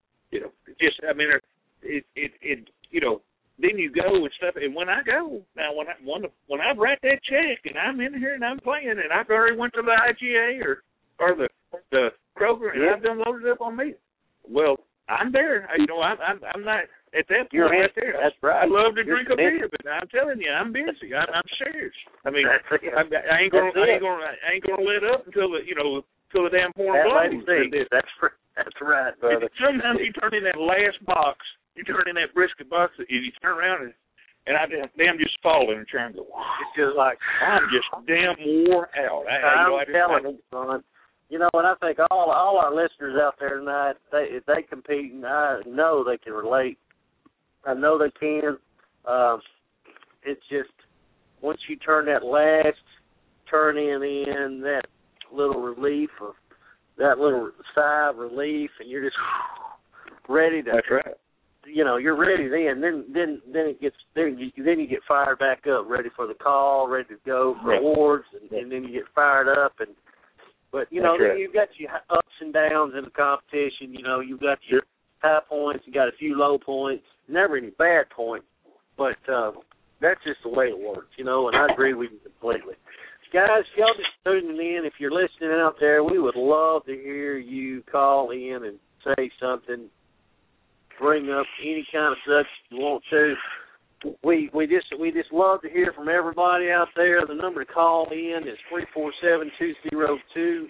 Then you go and stuff. And when I go now, when I write that check and I'm in here and I'm playing and I've already went to the IGA or the Kroger and I've done loaded up on me. Well, I'm there. I'm not at that point right there. That's right. I love to drink a beer, but I'm telling you, I'm busy. I'm serious. I ain't gonna let up until the damn porn blows. That's right, brother. Sometimes you turn in that last box. You turn in that brisket box, and you turn around and I damn just fall in the chair and go. Wow. It's just like I'm just damn wore out. I'm telling you, son. And I think all our listeners out there tonight, they compete, and I know they can relate. I know they can. It's just once you turn that last turn-in, that little relief, that little sigh of relief, and you're just ready to. That's right. You're ready then it gets then you get fired back up, ready for the call, ready to go for awards, and then you get fired up But then you've got your ups and downs in the competition. You've got your high points, you got a few low points, never any bad points. But that's just the way it works, and I agree with you completely. Guys, y'all just tuning in. If you're listening out there, we would love to hear you call in and say something, bring up any kind of subject you want to. We just love to hear from everybody out there. The number to call in is 347-202-0263.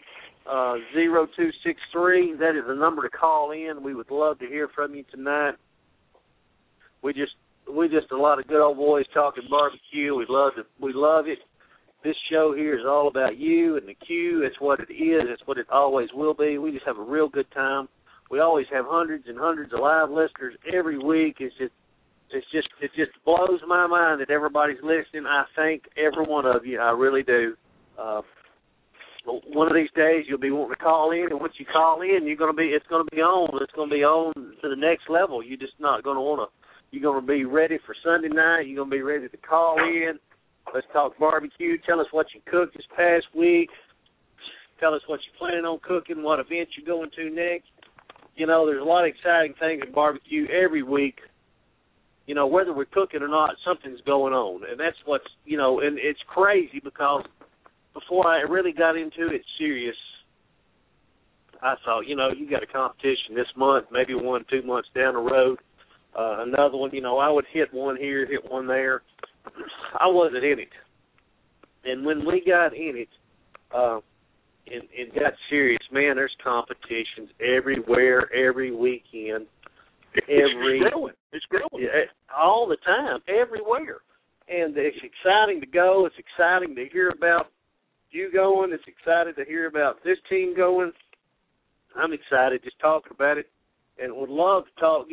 That is the number to call in. We would love to hear from you tonight. We just a lot of good old boys talking barbecue. We love it. This show here is all about you and the Q. It's what it is. It's what it always will be. We just have a real good time. We always have hundreds and hundreds of live listeners every week. It just blows my mind that everybody's listening. I thank every one of you. I really do. One of these days you'll be wanting to call in, and once you call in, it's going to be on. It's going to be on to the next level. You're just not going to want to. You're going to be ready for Sunday night. You're going to be ready to call in. Let's talk barbecue. Tell us what you cooked this past week. Tell us what you're planning on cooking, what events you're going to next. There's a lot of exciting things in barbecue every week. Whether we're cooking or not, something's going on. And that's what's, and it's crazy because before I really got into it serious, I thought, you got a competition this month, maybe 1-2 months down the road. Another one, I would hit one here, hit one there. I wasn't in it. And when we got in it and got serious, man, there's competitions everywhere, every weekend. It's growing. All the time, everywhere. And it's exciting to go. It's exciting to hear about you going. It's exciting to hear about this team going. I'm excited just talking about it, and would love to talk.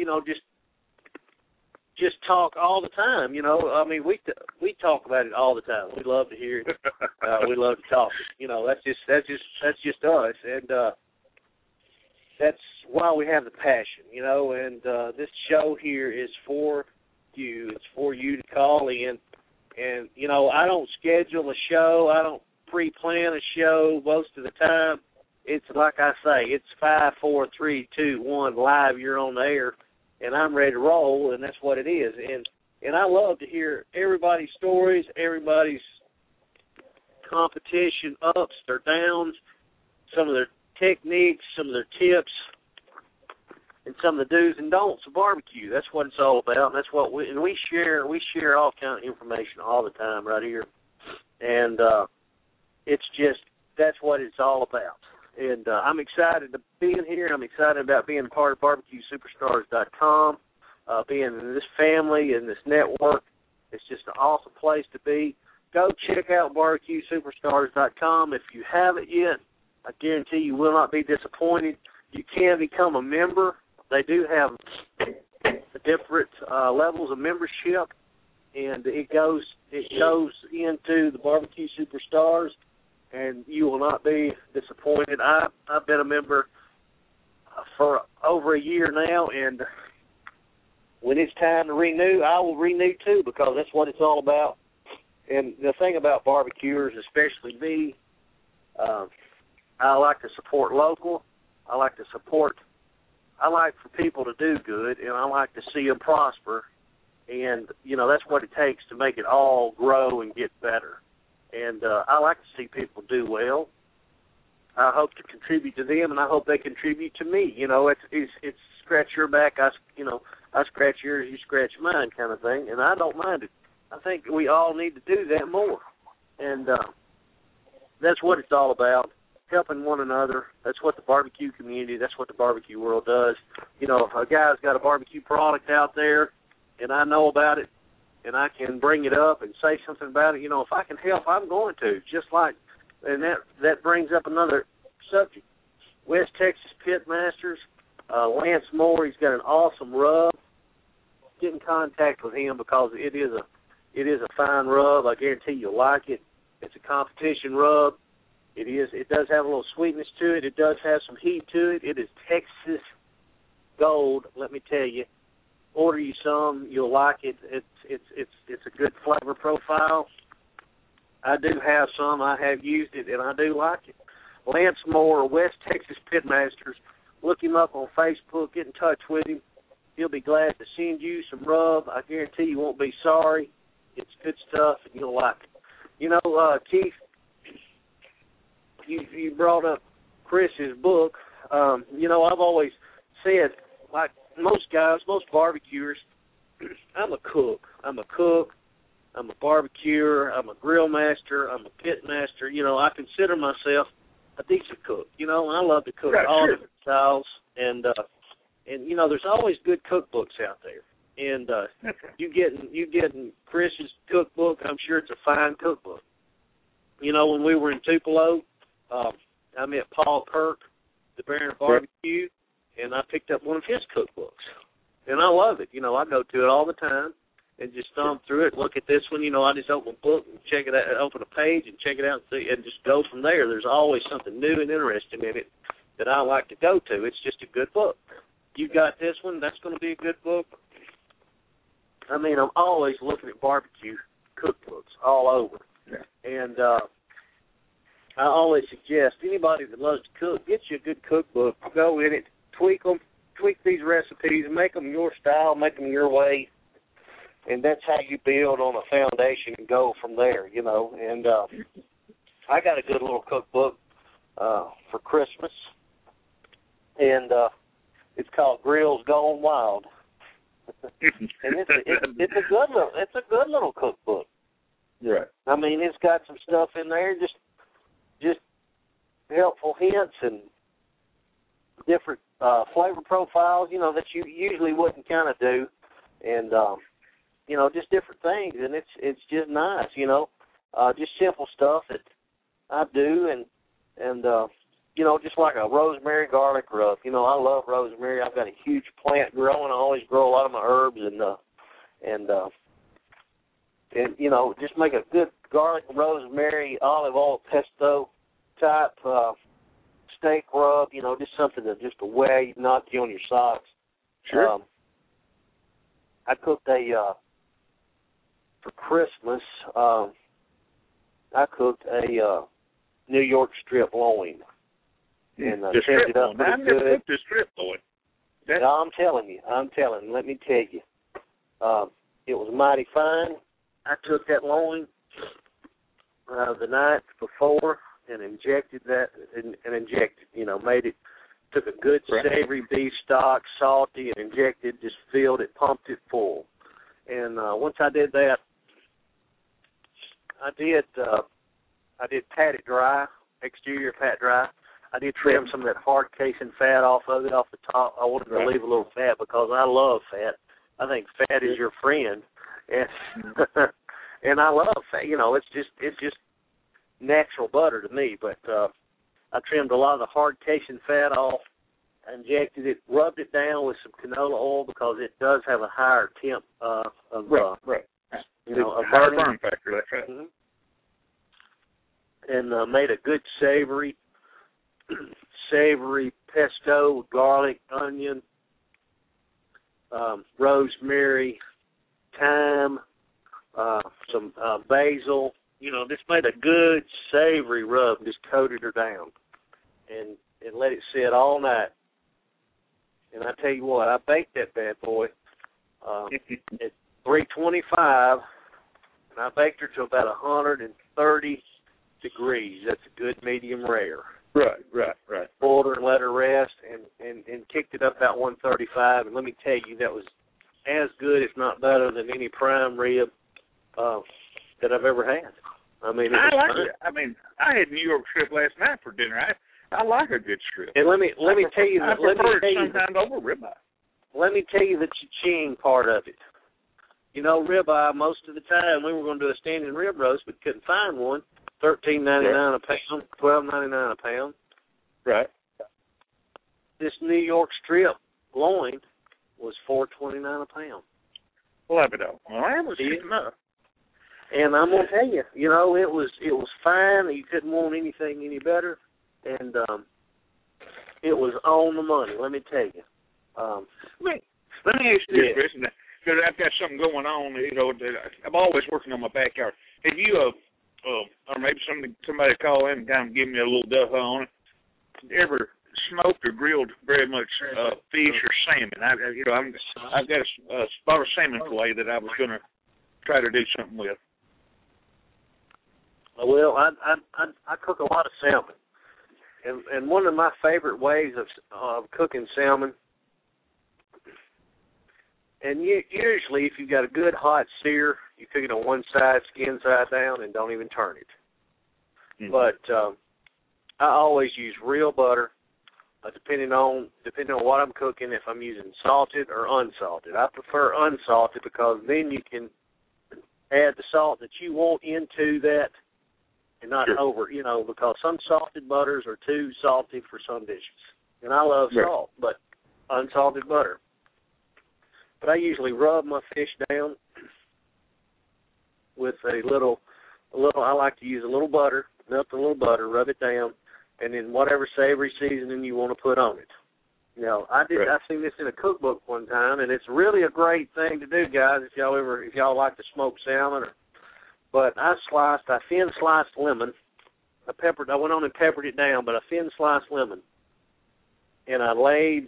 Just talk all the time. I mean, we talk about it all the time. We love to hear it. We love to talk. That's just us, and that's why we have the passion. And this show here is for you. It's for you to call in. And, I don't schedule a show. I don't pre-plan a show most of the time. It's like I say, it's 5, 4, 3, 2, 1, live, you're on the air, and I'm ready to roll, and that's what it is. And I love to hear everybody's stories, everybody's competition ups, their downs, some of their techniques, some of their tips, and some of the do's and don'ts of barbecue. That's what it's all about, and that's what we share all kind of information all the time right here. And it's just, that's what it's all about. And I'm excited to be in here. I'm excited about being part of BarbecueSuperstars.com, being in this family and this network. It's just an awesome place to be. Go check out BarbecueSuperstars.com. If you haven't yet, I guarantee you will not be disappointed. You can become a member. They do have different levels of membership, and it goes into the Barbecue Superstars, and you will not be disappointed. I've been a member for over a year now, and when it's time to renew, I will renew too, because that's what it's all about. And the thing about barbecuers, especially me, I like to support local. I like for people to do good, and I like to see them prosper. And, that's what it takes to make it all grow and get better. And I like to see people do well. I hope to contribute to them, and I hope they contribute to me. It's scratch your back, I scratch yours, you scratch mine kind of thing, and I don't mind it. I think we all need to do that more. And that's what it's all about, helping one another. That's what the barbecue community, that's what the barbecue world does. If a guy's got a barbecue product out there, and I know about it, and I can bring it up and say something about it, if I can help, I'm going to. And that brings up another subject. West Texas Pitmasters, Lance Moore, he's got an awesome rub. Get in contact with him, because it is a fine rub. I guarantee you'll like it. It's a competition rub. It does have a little sweetness to it. It does have some heat to it. It is Texas Gold, let me tell you. Order you some, you'll like it. It's a good flavor profile. I do have some. I have used it, and I do like it. Lance Moore, West Texas Pitmasters. Look him up on Facebook. Get in touch with him. He'll be glad to send you some rub. I guarantee you won't be sorry. It's good stuff, and you'll like it. Keith, you brought up Chris's book. I've always said, like most guys, most barbecuers, I'm a cook. I'm a barbecuer. I'm a grill master. I'm a pit master. I consider myself a decent cook. And I love to cook all different styles. And there's always good cookbooks out there. And you getting Chris's cookbook, I'm sure it's a fine cookbook. When we were in Tupelo, I met Paul Kirk, the Baron of Barbecue, and I picked up one of his cookbooks. And I love it. I go to it all the time and just thumb through it, look at this one. I just open a book and check it out, open a page and check it out and see, and just go from there. There's always something new and interesting in it that I like to go to. It's just a good book. You got this one, that's going to be a good book. I mean, I'm always looking at barbecue cookbooks all over. Yeah. And I always suggest anybody that loves to cook, get you a good cookbook, go in it, tweak these recipes, make them your style, make them your way, and that's how you build on a foundation and go from there, And I got a good little cookbook for Christmas, and it's called Grills Gone Wild. And it's a good little cookbook. Right. I mean, it's got some stuff in there, just helpful hints and different flavor profiles, that you usually wouldn't kind of do. And just different things, and it's just nice, just simple stuff that I do, and just like a rosemary garlic rub. I love rosemary. I've got a huge plant growing. I always grow a lot of my herbs, and just make a good garlic, rosemary, olive oil, pesto type steak rub. Just something that just a way knock you on your socks. Sure. I cooked for Christmas. I cooked a New York strip loin. And the strip loin. I've never cooked the strip loin. No, I'm telling you. Let me tell you. It was mighty fine. I took that loin the night before and injected that, made it, took a good savory beef stock, salty, and injected, just filled it, pumped it full. And once I did that, I did pat it dry, exterior pat dry. I did trim some of that hard casing fat off of it, off the top. I wanted to leave a little fat because I love fat. I think fat is your friend, and and I love fat. It's just natural butter to me. But I trimmed a lot of the hard casing fat off, injected it, rubbed it down with some canola oil because it does have a higher temp of a higher burn factor. That's right. Mm-hmm. And made a good savory pesto, garlic, onion, rosemary, thyme, some basil. Just made a good savory rub. Just coated her down and let it sit all night. And I tell you what, I baked that bad boy at 325, and I baked her to about 130 degrees. That's a good medium rare. Right. Boiled her and let her rest, and kicked it up about 135. And let me tell you, that was as good, if not better, than any prime rib that I've ever had. I mean, I like it. I mean, I had New York strip last night for dinner. I like a good strip. And let me tell you, I prefer it sometimes over ribeye. Let me tell you the cha-ching part of it. Ribeye, most of the time we were going to do a standing rib roast, but couldn't find one. $13.99 a pound, $12.99 a pound. Right. This New York strip loin was $4.29 a pound. Love it all. Well, that was cheap enough. And I'm gonna tell you, it was fine. You couldn't want anything any better, and it was on the money. Let me tell you. Let me ask you this, Chris, because I've got something going on. I'm always working on my backyard. Have you or maybe somebody call in and kind of give me a little duff on it? Ever smoked or grilled very much fish or salmon? I've got a spot of salmon fillet that I was going to try to do something with. Well, I cook a lot of salmon, and one of my favorite ways of cooking salmon. And usually, if you've got a good hot sear, you cook it on one side, skin side down, and don't even turn it. Mm-hmm. But I always use real butter, depending on what I'm cooking. If I'm using salted or unsalted, I prefer unsalted because then you can add the salt that you want into that, and not over. Because some salted butters are too salty for some dishes, and I love salt, but unsalted butter. But I usually rub my fish down with a little. I like to use a little butter, melt a little butter, rub it down, and then whatever savory seasoning you want to put on it. I seen this in a cookbook one time, and it's really a great thing to do, guys. If y'all like to smoke salmon, but I thin sliced lemon. I went on and peppered it down, but I thin sliced lemon, and I laid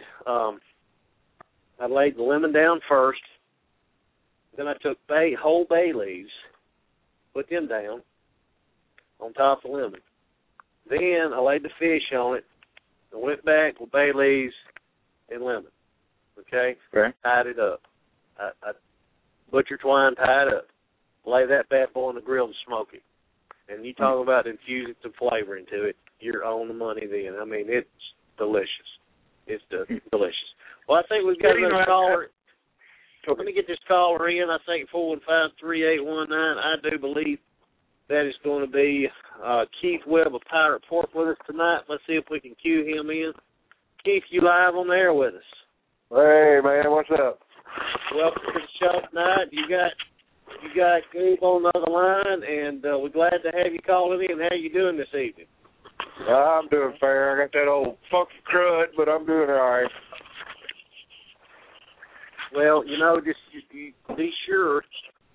the lemon down first. Then I took whole bay leaves, put them down on top of the lemon. Then I laid the fish on it and went back with bay leaves and lemon. Okay? Right. Tied it up. I butcher twine, tied it up. Lay that bad boy on the grill and smoke it. And you talk about infusing some flavor into it, you're on the money then. I mean, it's delicious. It's delicious. Well, I think we've got another caller. Let me get this caller in. I think 415-3819. I do believe that is going to be Keith Webb of Pirate Pork with us tonight. Let's see if we can cue him in. Keith, you live on the air with us. Hey, man, what's up? Welcome to the show tonight. You got Goob on the other line, and we're glad to have you calling in. How you doing this evening? I'm doing fair. I got that old funky crud, but I'm doing all right. Well, just be sure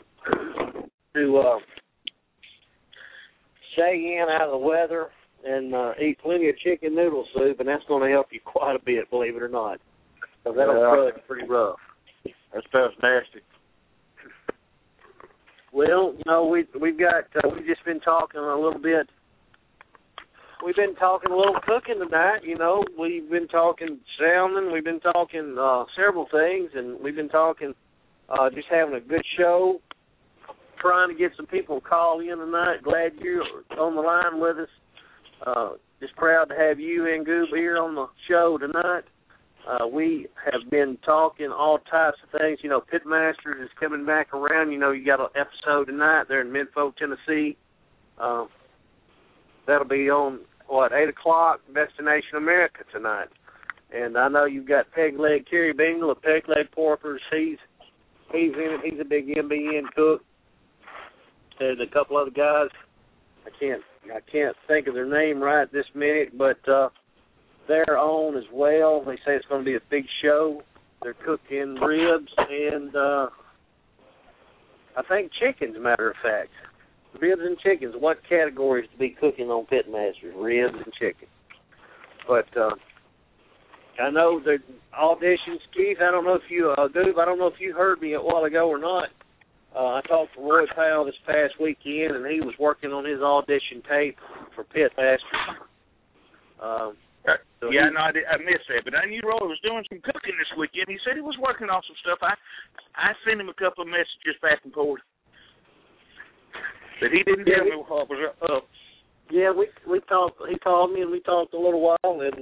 to stay in out of the weather and eat plenty of chicken noodle soup, and that's going to help you quite a bit, believe it or not. Because that old crud's pretty rough. That stuff's nasty. Well, we've just been talking a little bit. We've been talking a little cooking tonight. We've been talking salmon. We've been talking several things, and we've been talking just having a good show, trying to get some people to call in tonight. Glad you're on the line with us. Just proud to have you and Goob here on the show tonight. We have been talking all types of things. Pitmasters is coming back around. You got an episode tonight there in Minfo, Tennessee. That'll be on, 8 o'clock, Destination America tonight. And I know you've got Peg Leg Kerry Bingle of Peg Leg Porkers. He's in it. He's a big MBN cook. There's a couple other guys. I can't think of their name right this minute, but they're on as well. They say it's going to be a big show. They're cooking ribs and I think chickens, as a matter of fact. Ribs and chickens. What categories to be cooking on Pitmasters? Ribs and chicken. But I know the auditions, Keith. I don't know if you, Goob, I don't know if you heard me a while ago or not. I talked to Roy Powell this past weekend, and he was working on his audition tape for Pitmasters. I missed that, but I knew Roy was doing some cooking this weekend. He said he was working on some stuff. I sent him a couple of messages back and forth. But he didn't tell me what was up. Yeah, we talked. He called me and we talked a little while, and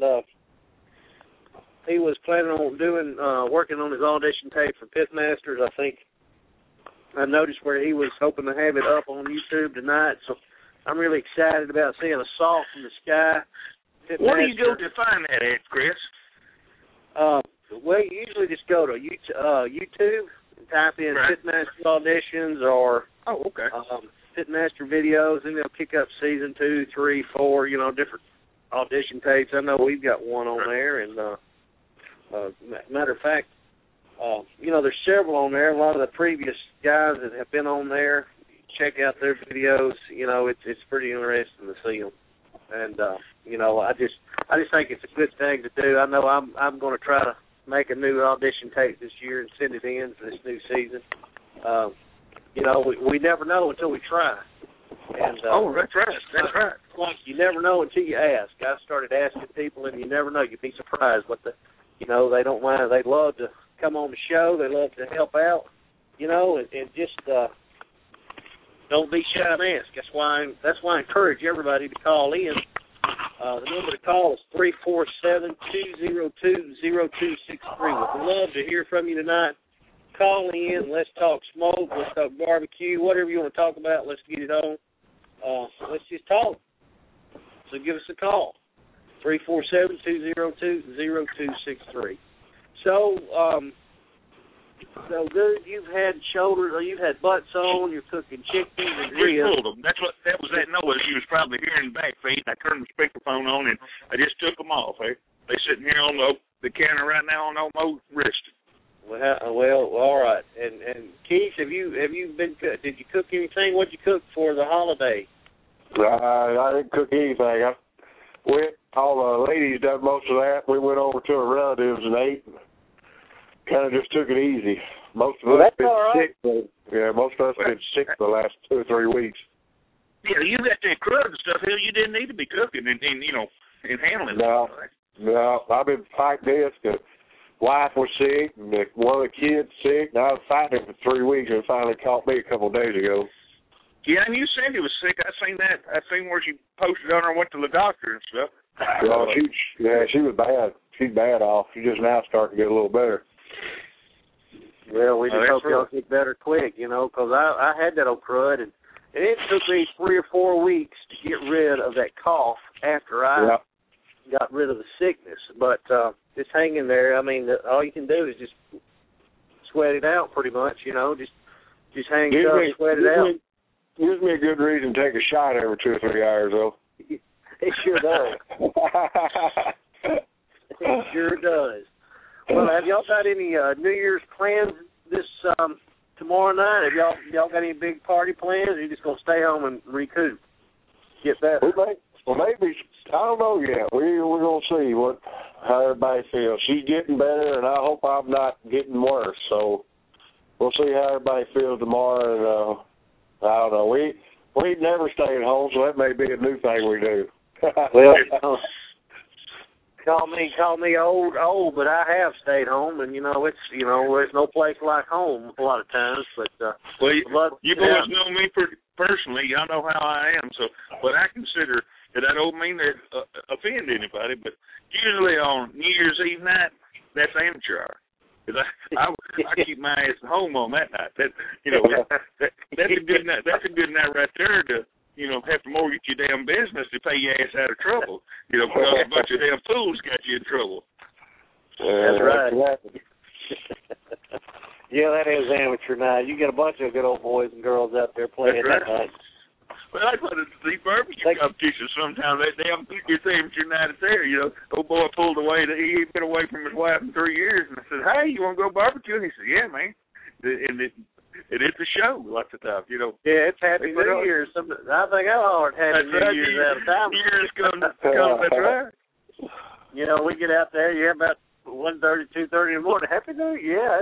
he was planning on working on his audition tape for Pitmasters. I think I noticed where he was hoping to have it up on YouTube tonight. So I'm really excited about seeing Assault from the Sky. Where do you go to find that at, Chris? Well, you usually just go to YouTube and type in Pitmaster auditions or Pitmaster videos, and they'll kick up season 2, 3, 4, different audition tapes. I know we've got one on there, and matter of fact, there's several on there. A lot of the previous guys that have been on there, check out their videos. It's pretty interesting to see them. And I just think it's a good thing to do. I know I'm going to try to make a new audition tape this year and send it in for this new season. We never know until we try. And that's right. That's right. Like you never know until you ask. I started asking people, and you never know. You'd be surprised what they don't mind. They love to come on the show. They love to help out. And just don't be shy and ask. That's why I encourage everybody to call in. The number to call is 347-202-0263. We'd love to hear from you tonight. Call in. Let's talk smoke. Let's talk barbecue. Whatever you want to talk about, let's get it on. Let's just talk. So give us a call. 347-202-0263. So good. You've had shoulders, or you've had butts on. You're cooking chickens and ribs. Pulled them. That was that noise you was probably hearing back feed. I turned the speakerphone on and I just took them off. They sitting here on the counter right now on almost wrist. Well, all right. And Keith, have you been? Did you cook anything? What'd you cook for the holiday? I didn't cook anything. All the ladies done most of that. We went over to our relatives and ate. Kind of just took it easy. Most of us been sick. Most of us been sick the last 2 or 3 weeks. Yeah, you got that crud and stuff. Hell, you didn't need to be cooking and handling. No, I've been fighting this. The wife was sick, and one of the kids sick. And I was fighting it for 3 weeks, and it finally caught me a couple of days ago. Yeah, and you said he was sick. I seen that. I seen where she posted on her and went to the doctor and stuff. Well, she was bad. She's bad off. She's just now starting to get a little better. Well, we just hope y'all get better quick, you know, because I had that old crud, and it took me 3 or 4 weeks to get rid of that cough after I got rid of the sickness. But just hang in there. I mean, all you can do is just sweat it out pretty much, you know, just hang tough, sweat it out. Gives me a good reason to take a shot every 2 or 3 hours, though. It sure does. It sure does. Well, have y'all got any New Year's plans this tomorrow night? Have y'all got any big party plans, or are you just going to stay home and recoup? Get better? Well, maybe, I don't know yet. We're going to see how everybody feels. She's getting better, and I hope I'm not getting worse. So we'll see how everybody feels tomorrow. And I don't know. We never stay at home, so that may be a new thing we do. Well, call me old, but I have stayed home, and there's no place like home a lot of times. But you boys know me personally. Y'all know how I am. So, but I consider that I don't mean to offend anybody, but usually on New Year's Eve night, that's amateur hour. Because I keep my ass at home on that night. That's a good night. That's a good night right there to have to mortgage your damn business to pay your ass out of trouble. Because a bunch of damn fools got you in trouble. That's right. Yeah, that is amateur night. You get a bunch of good old boys and girls out there playing that night. Well, I put it to the barbecue competition sometime. That damn it's amateur night is there. Old boy pulled away. He had been away from his wife in 3 years, and I said, "Hey, you want to go barbecue?" And he said, "Yeah, man." And it's a show lots of times, Yeah, it's Happy New Year's. I think I heard Happy New Year's out of time. New Year's come, that's right. We get out there, about 1:30, 2:30 in the morning. Happy New Year,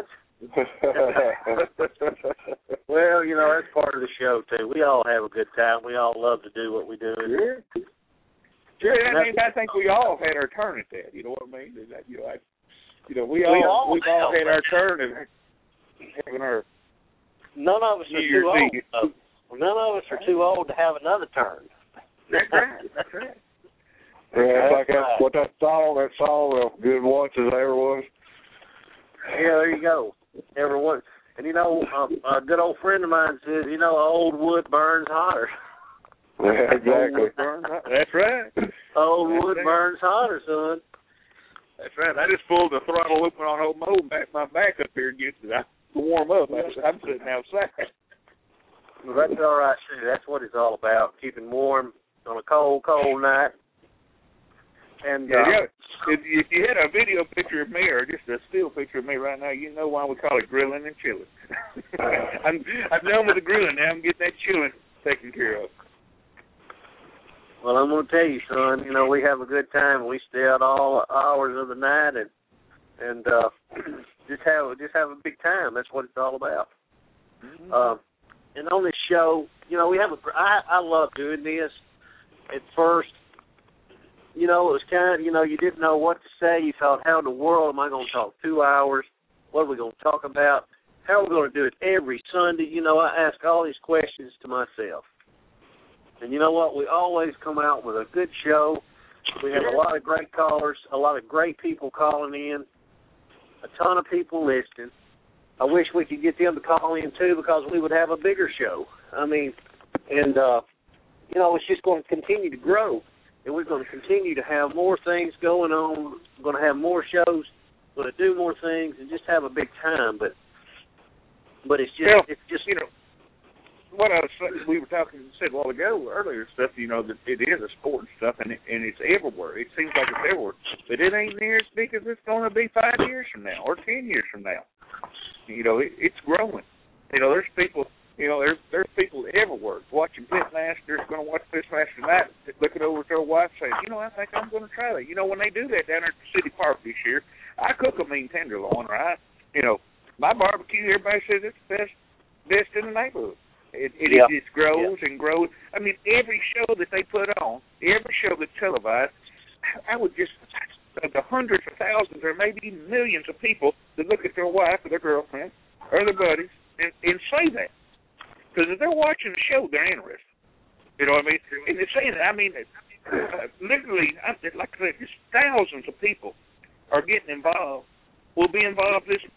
Well, that's part of the show, too. We all have a good time. We all love to do what we do. Sure, I think we all had our turn at that. You know what I mean? We've all had our turn at having our... None of us are too old. None of us are too old to have another turn. That's right. That's right. Yeah, it's like that song, good once as ever was. Yeah, there you go. Everyone. And a good old friend of mine says, old wood burns hotter. Yeah, exactly. That's right. Old wood burns hotter, son. That's right. I just pulled the throttle open on old Mo and back my back up here and get to warm up. I'm sitting outside. Well, that's all right, too. That's what it's all about, keeping warm on a cold, cold night. And if you had a video picture of me or just a still picture of me right now, you know why we call it grilling and chilling. I'm done with the grilling now. I'm getting that chilling taken care of. Well, I'm going to tell you, son, we have a good time. We stay out all hours of the night and just have a big time. That's what it's all about. Mm-hmm. And on this show, we have I love doing this. At first, it was kind of, you didn't know what to say. You thought, how in the world am I going to talk 2 hours? What are we going to talk about? How are we going to do it every Sunday? I ask all these questions to myself. And you know what? We always come out with a good show. We have a lot of great callers, a lot of great people calling in, a ton of people listening. I wish we could get them to call in, too, because we would have a bigger show. It's just going to continue to grow. And we're going to continue to have more things going on. We're going to have more shows. We're going to do more things and just have a big time. But it's just what we were said a while ago earlier stuff. That it is a sport and stuff, and it's everywhere. It seems like it's everywhere, but it ain't near as big as it's going to be 5 years from now or 10 years from now. It's growing. There's people. There's people everywhere watching Pitmasters, going to watch Pitmaster tonight, looking over at their wife saying, I think I'm going to try that. When they do that down at the city park this year, I cook a mean tenderloin, right? My barbecue, everybody says it's the best in the neighborhood. It just grows and grows. I mean, every show that they put on, every show that's televised, I would just, the hundreds of thousands or maybe even millions of people that look at their wife or their girlfriend or their buddies and say that. Because if they're watching the show, they're interested. You know what I mean? And they're saying that. I mean, literally, like I said, just thousands of people are getting involved, will be involved this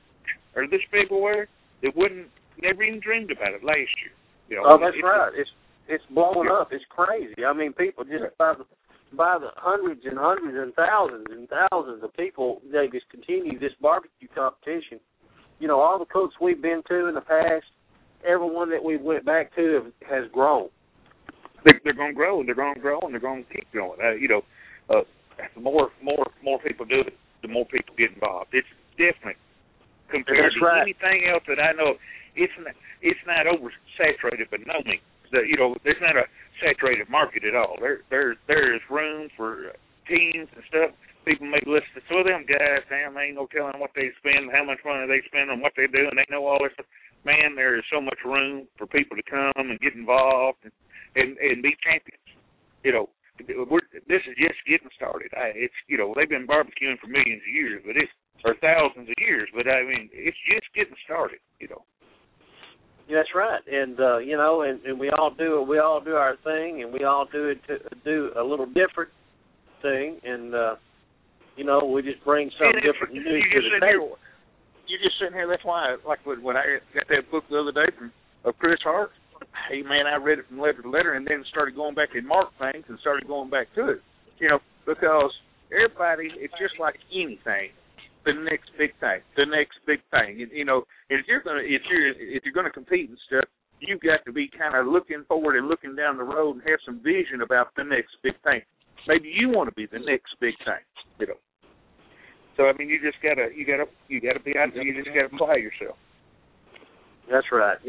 or this February that never even dreamed about it last year. You know, oh, that's right. It's blowing up. It's crazy. I mean, people just by the hundreds and hundreds and thousands of people, they just continue this barbecue competition. You know, all the cooks we've been to in the past, everyone that we went back to has grown. They're going to grow, and they're going to grow, and they're going to keep growing. The more people do it, the more people get involved. It's different compared to anything else that I know. It's not oversaturated, but no means. There's not a saturated market at all. There is room for teams and stuff. People may listen to some of them guys. Damn, they ain't no telling what they spend, how much money they spend on what they do, and they know all this stuff. Man, there is so much room for people to come and get involved and be champions. This is just getting started. They've been barbecuing for millions of years, or thousands of years, but I mean, it's just getting started. Yeah, that's right, and and we all do our thing, and we all do a little different thing, and we just bring something different new to the table. You're just sitting here. That's why, like when I got that book the other day of Chris Hart. Hey man, I read it from letter to letter, and then started going back and marked things, and started going back to it. Because everybody, it's just like anything. The next big thing. And, if you're gonna compete and stuff, you've got to be kind of looking forward and looking down the road and have some vision about the next big thing. Maybe you want to be the next big thing. So I mean, you gotta be out there. You just gotta apply yourself. That's right.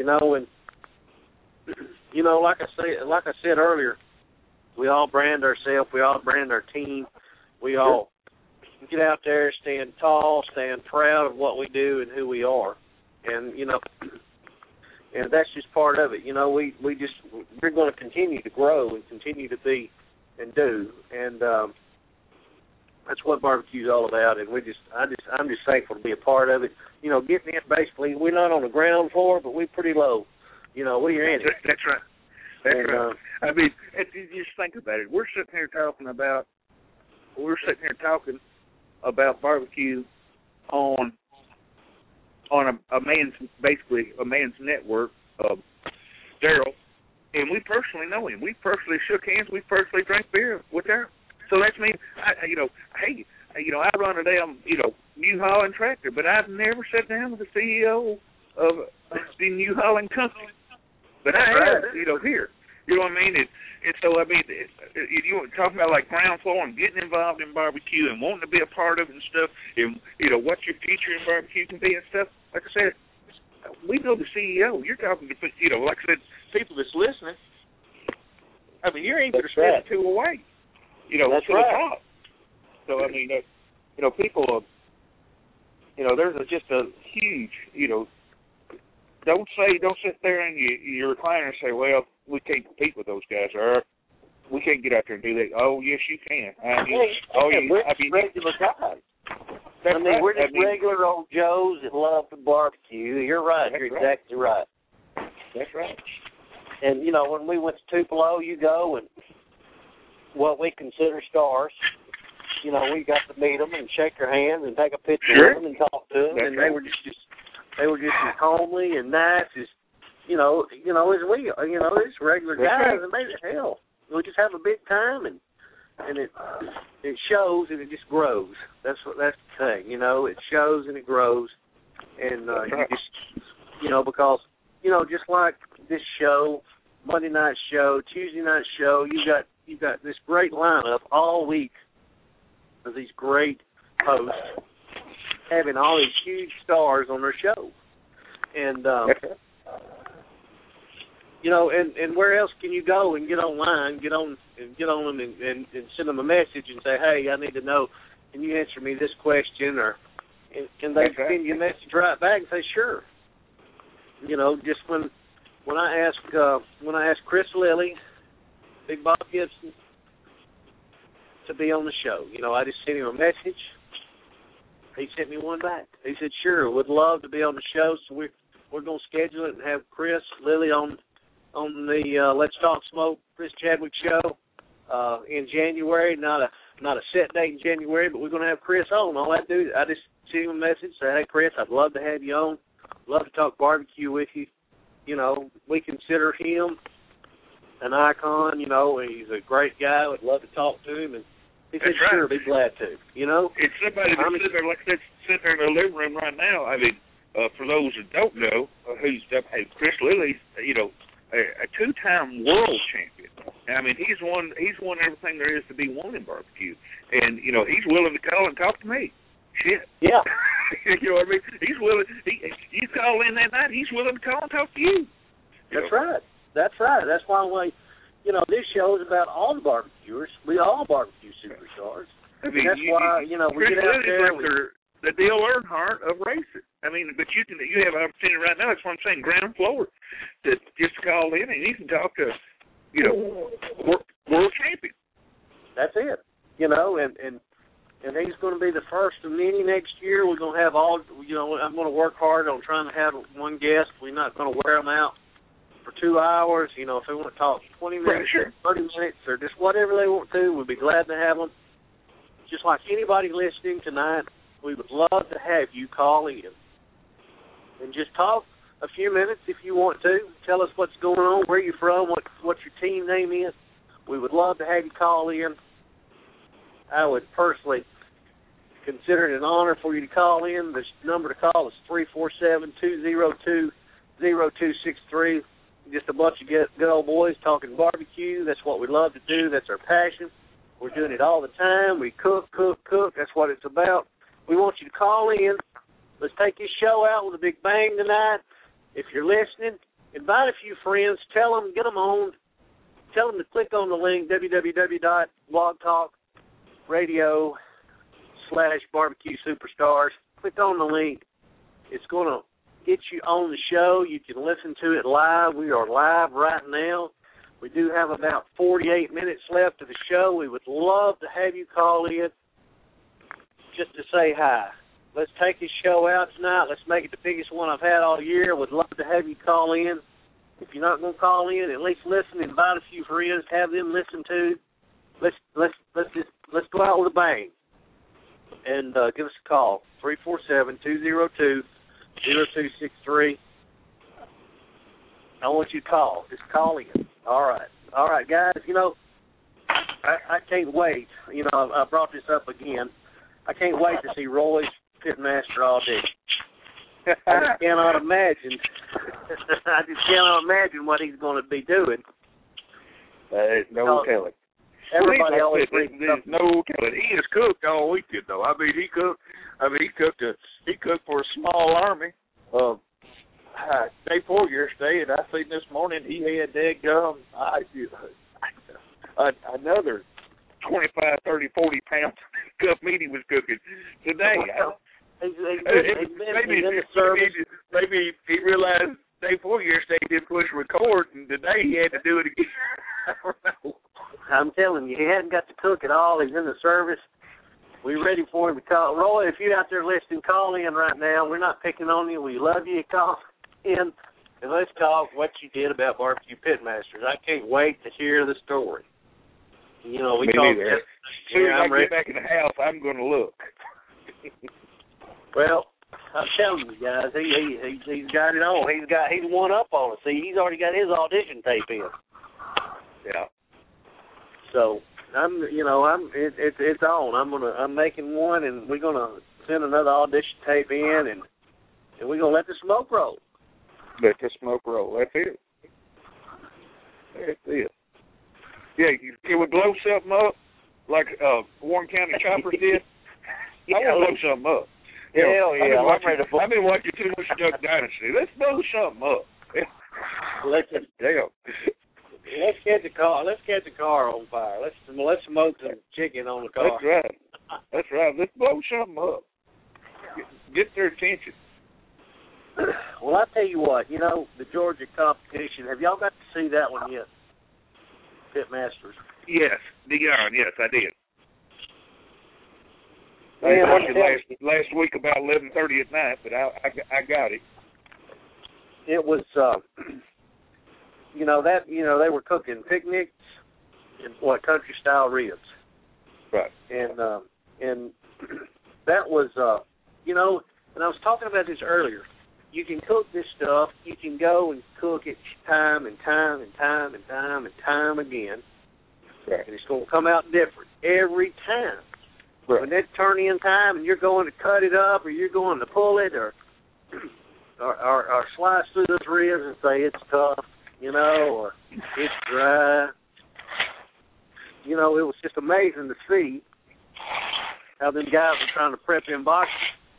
Like I said earlier, we all brand ourselves. We all brand our team. We all get out there, stand tall, stand proud of what we do and who we are, and and that's just part of it. We're going to continue to grow and continue to be and do, and that's what barbecue's all about. And I'm just thankful to be a part of it. Getting in basically, we're not on the ground floor, but we're pretty low. We're in it. That's right. That's right. I mean, just think about it. We're sitting here talking about barbecue on a man's network of Daryl, and we personally know him. We personally shook hands. We personally drank beer with Daryl. So that's me. I run a damn New Holland tractor, but I've never sat down with the CEO of the New Holland company. But I have, here. You know what I mean? And so, I mean, you were talking about, like, ground floor and getting involved in barbecue and wanting to be a part of it and stuff, and, what your future in barbecue can be and stuff. Like I said, we know the CEO. You're talking to, like I said, people that's listening. I mean, you're able to spread the two away, that's to right. the top. So, I mean, people, there's just a huge, don't sit there in your recliner and say, well, we can't compete with those guys, or we can't get out there and do that. Oh, yes, you can. We're just regular guys. We're just regular old Joes that love to barbecue. You're right. You're exactly right. That's right. And, when we went to Tupelo, you go, and what we consider stars, we got to meet them and shake their hands and take a picture with them and talk to them. That's and right. They were just as homely and nice as, as we, it's regular guys, and hell, we just have a big time, and it shows and it just grows. That's the thing, it shows and it grows, and you just, because, just like this show, Monday night show, Tuesday night show, you got this great lineup all week of these great hosts having all these huge stars on their show. And, and where else can you go and get online, get on them and send them a message and say, hey, I need to know, can you answer me this question? And they send you a message right back and say, sure. Just when I asked Chris Lilly, Big Bob Gibson, to be on the show, I just sent him a message. He sent me one back. He said, sure, would love to be on the show, so we're going to schedule it and have Chris Lilly on the Let's Talk Smoke, Chris Chadwick show in January. Not not a set date in January, but we're going to have Chris on. All I do, I just send him a message, say, hey, Chris, I'd love to have you on. Love to talk barbecue with you. You know, we consider him an icon. You know, he's a great guy. Would love to talk to him. And he said, sure, be glad to. You know? It's somebody that sit there, like I said, sit there in the living room right now. I mean, for those that don't know, Chris Lilly's, you know, a two-time world champion. I mean, he's won everything there is to be won in barbecue. And, you know, he's willing to call and talk to me. Shit. Yeah. You know what I mean? He's willing. You call in that night, he's willing to call and talk to you. That's right. That's right. That's why you know, this show is about all the barbecuers. We all barbecue superstars. I mean, that's why, you know, we get out there. The Dale Earnhardt of racing. I mean, but you have an opportunity right now. That's what I'm saying. Ground floor to just call in and you can talk to, you know, world champion. That's it. You know, and he's going to be the first of many next year. We're going to have all, you know, I'm going to work hard on trying to have one guest. We're not going to wear them out for 2 hours. You know, if they want to talk 20 minutes, sure. 30 minutes, or just whatever they want to, we'd be glad to have them. Just like anybody listening tonight, we would love to have you call in and just talk a few minutes if you want to. Tell us what's going on, where you're from, what your team name is. We would love to have you call in. I would personally consider it an honor for you to call in. The number to call is 347-202-0263. Just a bunch of good old boys talking barbecue. That's what we love to do. That's our passion. We're doing it all the time. We cook. That's what it's about. We want you to call in. Let's take this show out with a big bang tonight. If you're listening, invite a few friends. Tell them, get them on. Tell them to click on the link, www.blogtalkradio.com/barbecue superstars. Click on the link. It's going to get you on the show. You can listen to it live. We are live right now. We do have about 48 minutes left of the show. We would love to have you call in just to say hi. Let's take this show out tonight. Let's make it the biggest one I've had all year. Would love to have you call in. If you're not going to call in, at least listen. Invite a few friends. Have them listen to. Let's go out with a bang. And give us a call, 347-202-0263. I want you to call. Just call in. All right, guys. You know, I can't wait. You know, I brought this up again. I can't wait to see Roy's Pitmaster audition. I just cannot imagine. What he's going to be doing. There's no telling. Everybody always there's no telling. He has cooked all weekend, though. I mean, he cooked for a small army. Day 4 yesterday, and I seen this morning he had another 25, 30, 40 pounds cup meat he was cooking today. Maybe he realized day 4 yesterday he didn't push record, and today he had to do it again. I don't know. I'm telling you, he hadn't got to cook at all. He's in the service. We're ready for him to call. Roy, if you're out there listening, call in right now. We're not picking on you. We love you. Call in, and let's talk what you did about Barbecue Pitmasters. I can't wait to hear the story. You know, we talked. As soon as I get back in the house, I'm going to look. Well, I'm telling you guys, he's got it on. He's one up on us. See, he's already got his audition tape in. Yeah. So it's on. I'm making one, and we're gonna send another audition tape in, and we're gonna let the smoke roll. Let the smoke roll. That's it. That's it. Yeah, it would blow something up like Warren County Choppers did. I want to blow something up. Hell yeah! I've been watching too much Duck Dynasty. Let's blow something up. Let's catch a car. Let's catch a car on fire. Let's smoke some chicken on the car. That's right. Let's blow something up. Get their attention. Well, I tell you what. You know, the Georgia competition. Have y'all got to see that one yet? Pitmasters. Yes, Dion. Yes, I did. I watched it last week about 11:30 at night, but I got it. It was. They were cooking picnics and country style ribs. Right. And that was, you know, and I was talking about this earlier. You can cook this stuff. You can go and cook it time and time and time and time and time again. Right. And it's going to come out different every time. Right. When it's turn-in time and you're going to cut it up or you're going to pull it or slice through those ribs and say it's tough, you know, or it's dry. You know, it was just amazing to see how them guys were trying to prep them boxes,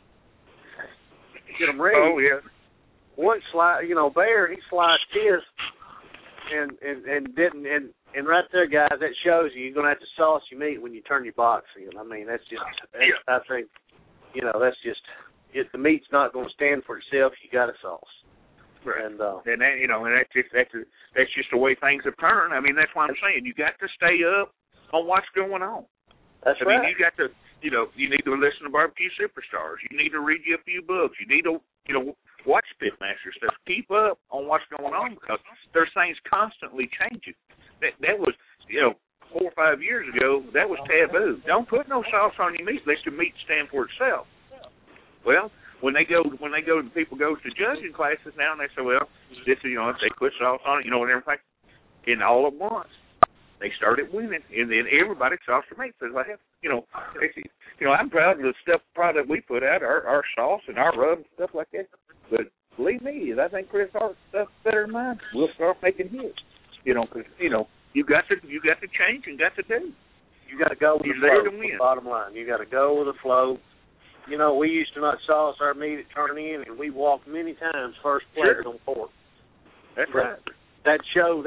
get them ready. Oh, yeah. One slice, you know, Bear, he sliced his and didn't, and right there, guys, that shows you're going to have to sauce your meat when you turn your box in. I mean, that's just, I think, you know, that's just, if the meat's not going to stand for itself, you got to sauce. Right. And that, you know, and that's just the way things have turned. I mean, that's why I'm saying you got to stay up on what's going on. That's I right. mean, you got to, you know, you need to listen to Barbecue Superstars. You need to read you a few books. You need to, you know, watch Pitmaster stuff. Keep up on what's going on because there's things constantly changing. That was, you know, 4 or 5 years ago, that was taboo. Don't put no sauce on your meat. Let your meat stand for itself. Well, when people go to judging classes now, and they say, well, this, you know, if they put sauce on it, you know, and everything, and all at once, they started winning, and then everybody sauced their meat. So it's like, you know, I'm proud of the product we put out, our sauce and our rub and stuff like that. But believe me, I think Chris Hart's stuff better than mine. We'll start making hits. You know, because, you know, you got to change and got to do. You got to go with the flow. The bottom line, you got to go with the flow. You know, we used to not sauce our meat at turn-in, and we walked many times first place on pork. That's right. That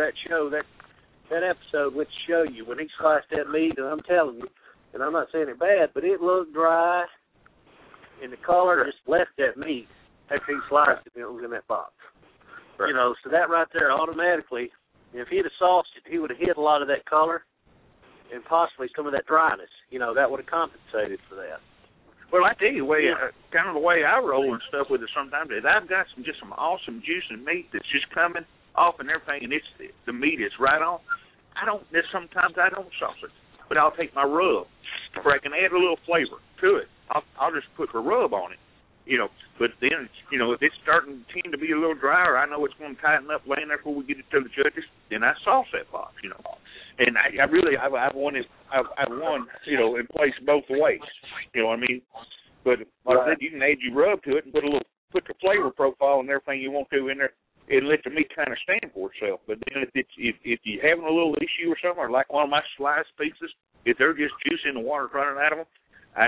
episode would show you when he sliced that meat, and I'm telling you, and I'm not saying it bad, but it looked dry, and the color just left that meat after he sliced it, and it was in that box. Right. You know, so that right there automatically, if he'd have sauced it, he would have hid a lot of that color and possibly some of that dryness. You know, that would have compensated for that. Well, I tell you, kind of the way I roll and stuff with it sometimes is I've got some awesome juice and meat that's just coming off and everything, and the meat is right on. Sometimes I don't sauce it, but I'll take my rub where I can add a little flavor to it. I'll just put the rub on it, you know. But then, you know, if it's starting to tend to be a little drier, I know it's going to tighten up laying there before we get it to the judges. Then I sauce that box, you know. And I've won, you know, in place both ways. You know what I mean? But like I said, you can add your rub to it and put the flavor profile and everything you want to in there, and let the meat kind of stand for itself. But then if you're having a little issue or something, or like one of my sliced pieces, if they're just juice in the water running out of them, I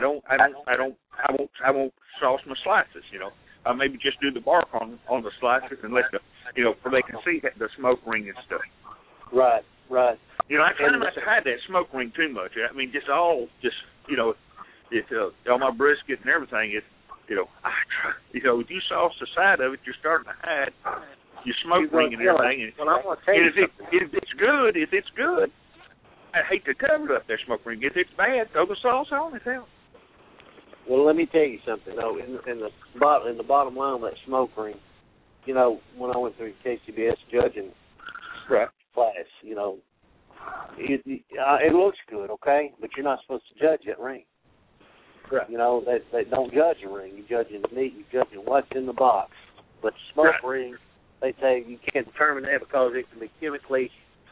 won't sauce my slices. You know, I maybe just do the bark on the slices and let so they can see the smoke ring and stuff. Right. You know, I try not to hide that smoke ring too much. I mean, it's you know, it's on my brisket and everything. It's, you know, if you sauce the side of it, you're starting to hide your smoke ring and everything. Well, I want to tell you if it's good, I hate to cover up that smoke ring. If it's bad, throw the sauce on it out. Well, let me tell you something though. In the bottom line of that smoke ring, you know, when I went through KCBS judging class, you know, it looks good, okay, but you're not supposed to judge that ring. Right. You know, they don't judge a ring. You're judging the meat. You're judging what's in the box. But smoke ring, they say you can't determine that because it can be chemically,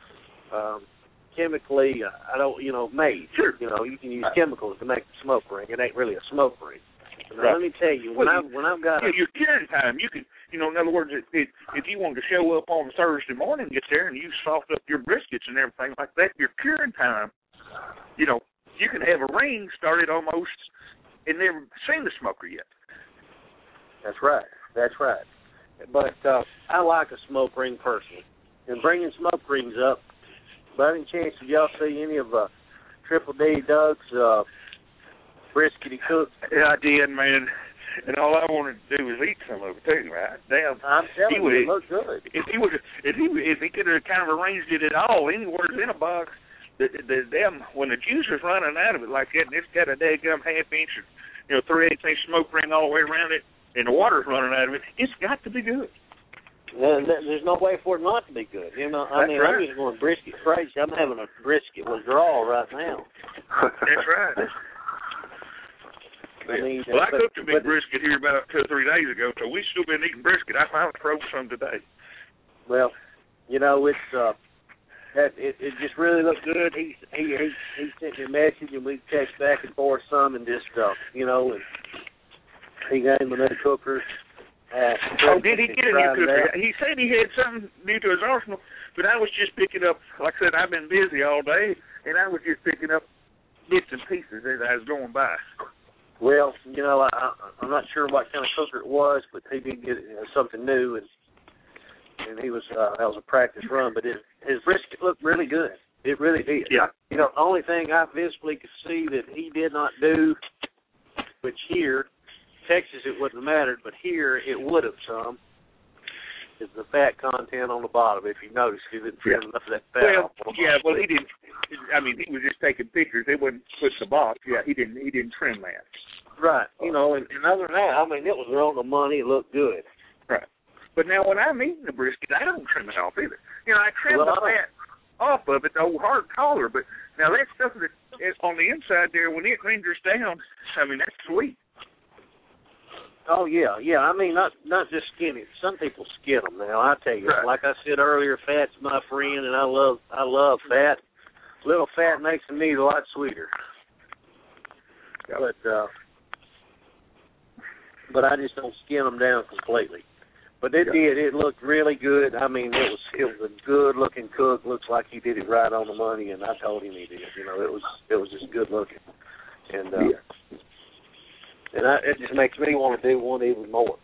made. Sure. You know, you can use chemicals to make the smoke ring. It ain't really a smoke ring. Now, let me tell you, when I've got your curing time, you can, you know, in other words, if you wanted to show up on Thursday morning, get there and you soft up your briskets and everything like that, your curing time, you know, you can have a ring started almost and never seen the smoker yet. That's right. But I like a smoke ring personally. And bringing smoke rings up, by any chance did y'all see any of Triple D Doug's brisket he cooked? Yeah, I did, man. And all I wanted to do was eat some of it too, right? Damn, I'm telling you, it looked good. If he could have kind of arranged it at all, anywhere in a box, when the juice is running out of it like that, and it's got a daggum half-inch, 3/8 inch smoke ring all the way around it, and the water's running out of it, it's got to be good. There's no way for it not to be good. You know, I mean, right. I'm just going brisket crazy. I'm having a brisket withdrawal right now. That's right. I mean, well, I cooked a big brisket here about 2 or 3 days ago, so we've still been eating brisket. I finally froze some today. Well, you know, it just really looked good. He sent me a message, and we text back and forth some, and just you know, and he gave me another cooker. Did he get a new cooker? He said he had something new to his arsenal, but I was just picking up. Like I said, I've been busy all day, and I was just picking up bits and pieces as I was going by. Well, you know, I'm not sure what kind of cooker it was, but he did get something new, and he was that was a practice run. But his brisket looked really good. It really did. Yeah. You know, the only thing I visibly could see that he did not do, which here, Texas it wouldn't have mattered, but here it would have some, is the fat content on the bottom. If you notice, he didn't trim enough of that fat off. Well, he didn't. I mean, he was just taking pictures. They wouldn't put the box. Yeah, he didn't trim that. Right. You know, and other than that, I mean, it was on the money. It looked good. Right. But now when I'm eating the brisket, I don't trim it off either. You know, I trim the fat off of it, the old hard collar. But now that stuff that is on the inside there, when it renders down, I mean, that's sweet. Oh yeah. I mean, not just skinny. Some people skin them. Now I tell you, right. Like I said earlier, fat's my friend, and I love fat. Little fat makes the meat a lot sweeter. Yep. But I just don't skin them down completely. But it did. It looked really good. I mean, it was a good looking cook. Looks like he did it right on the money, and I told him he did. You know, it was just good looking, and it just makes me want to do one even more.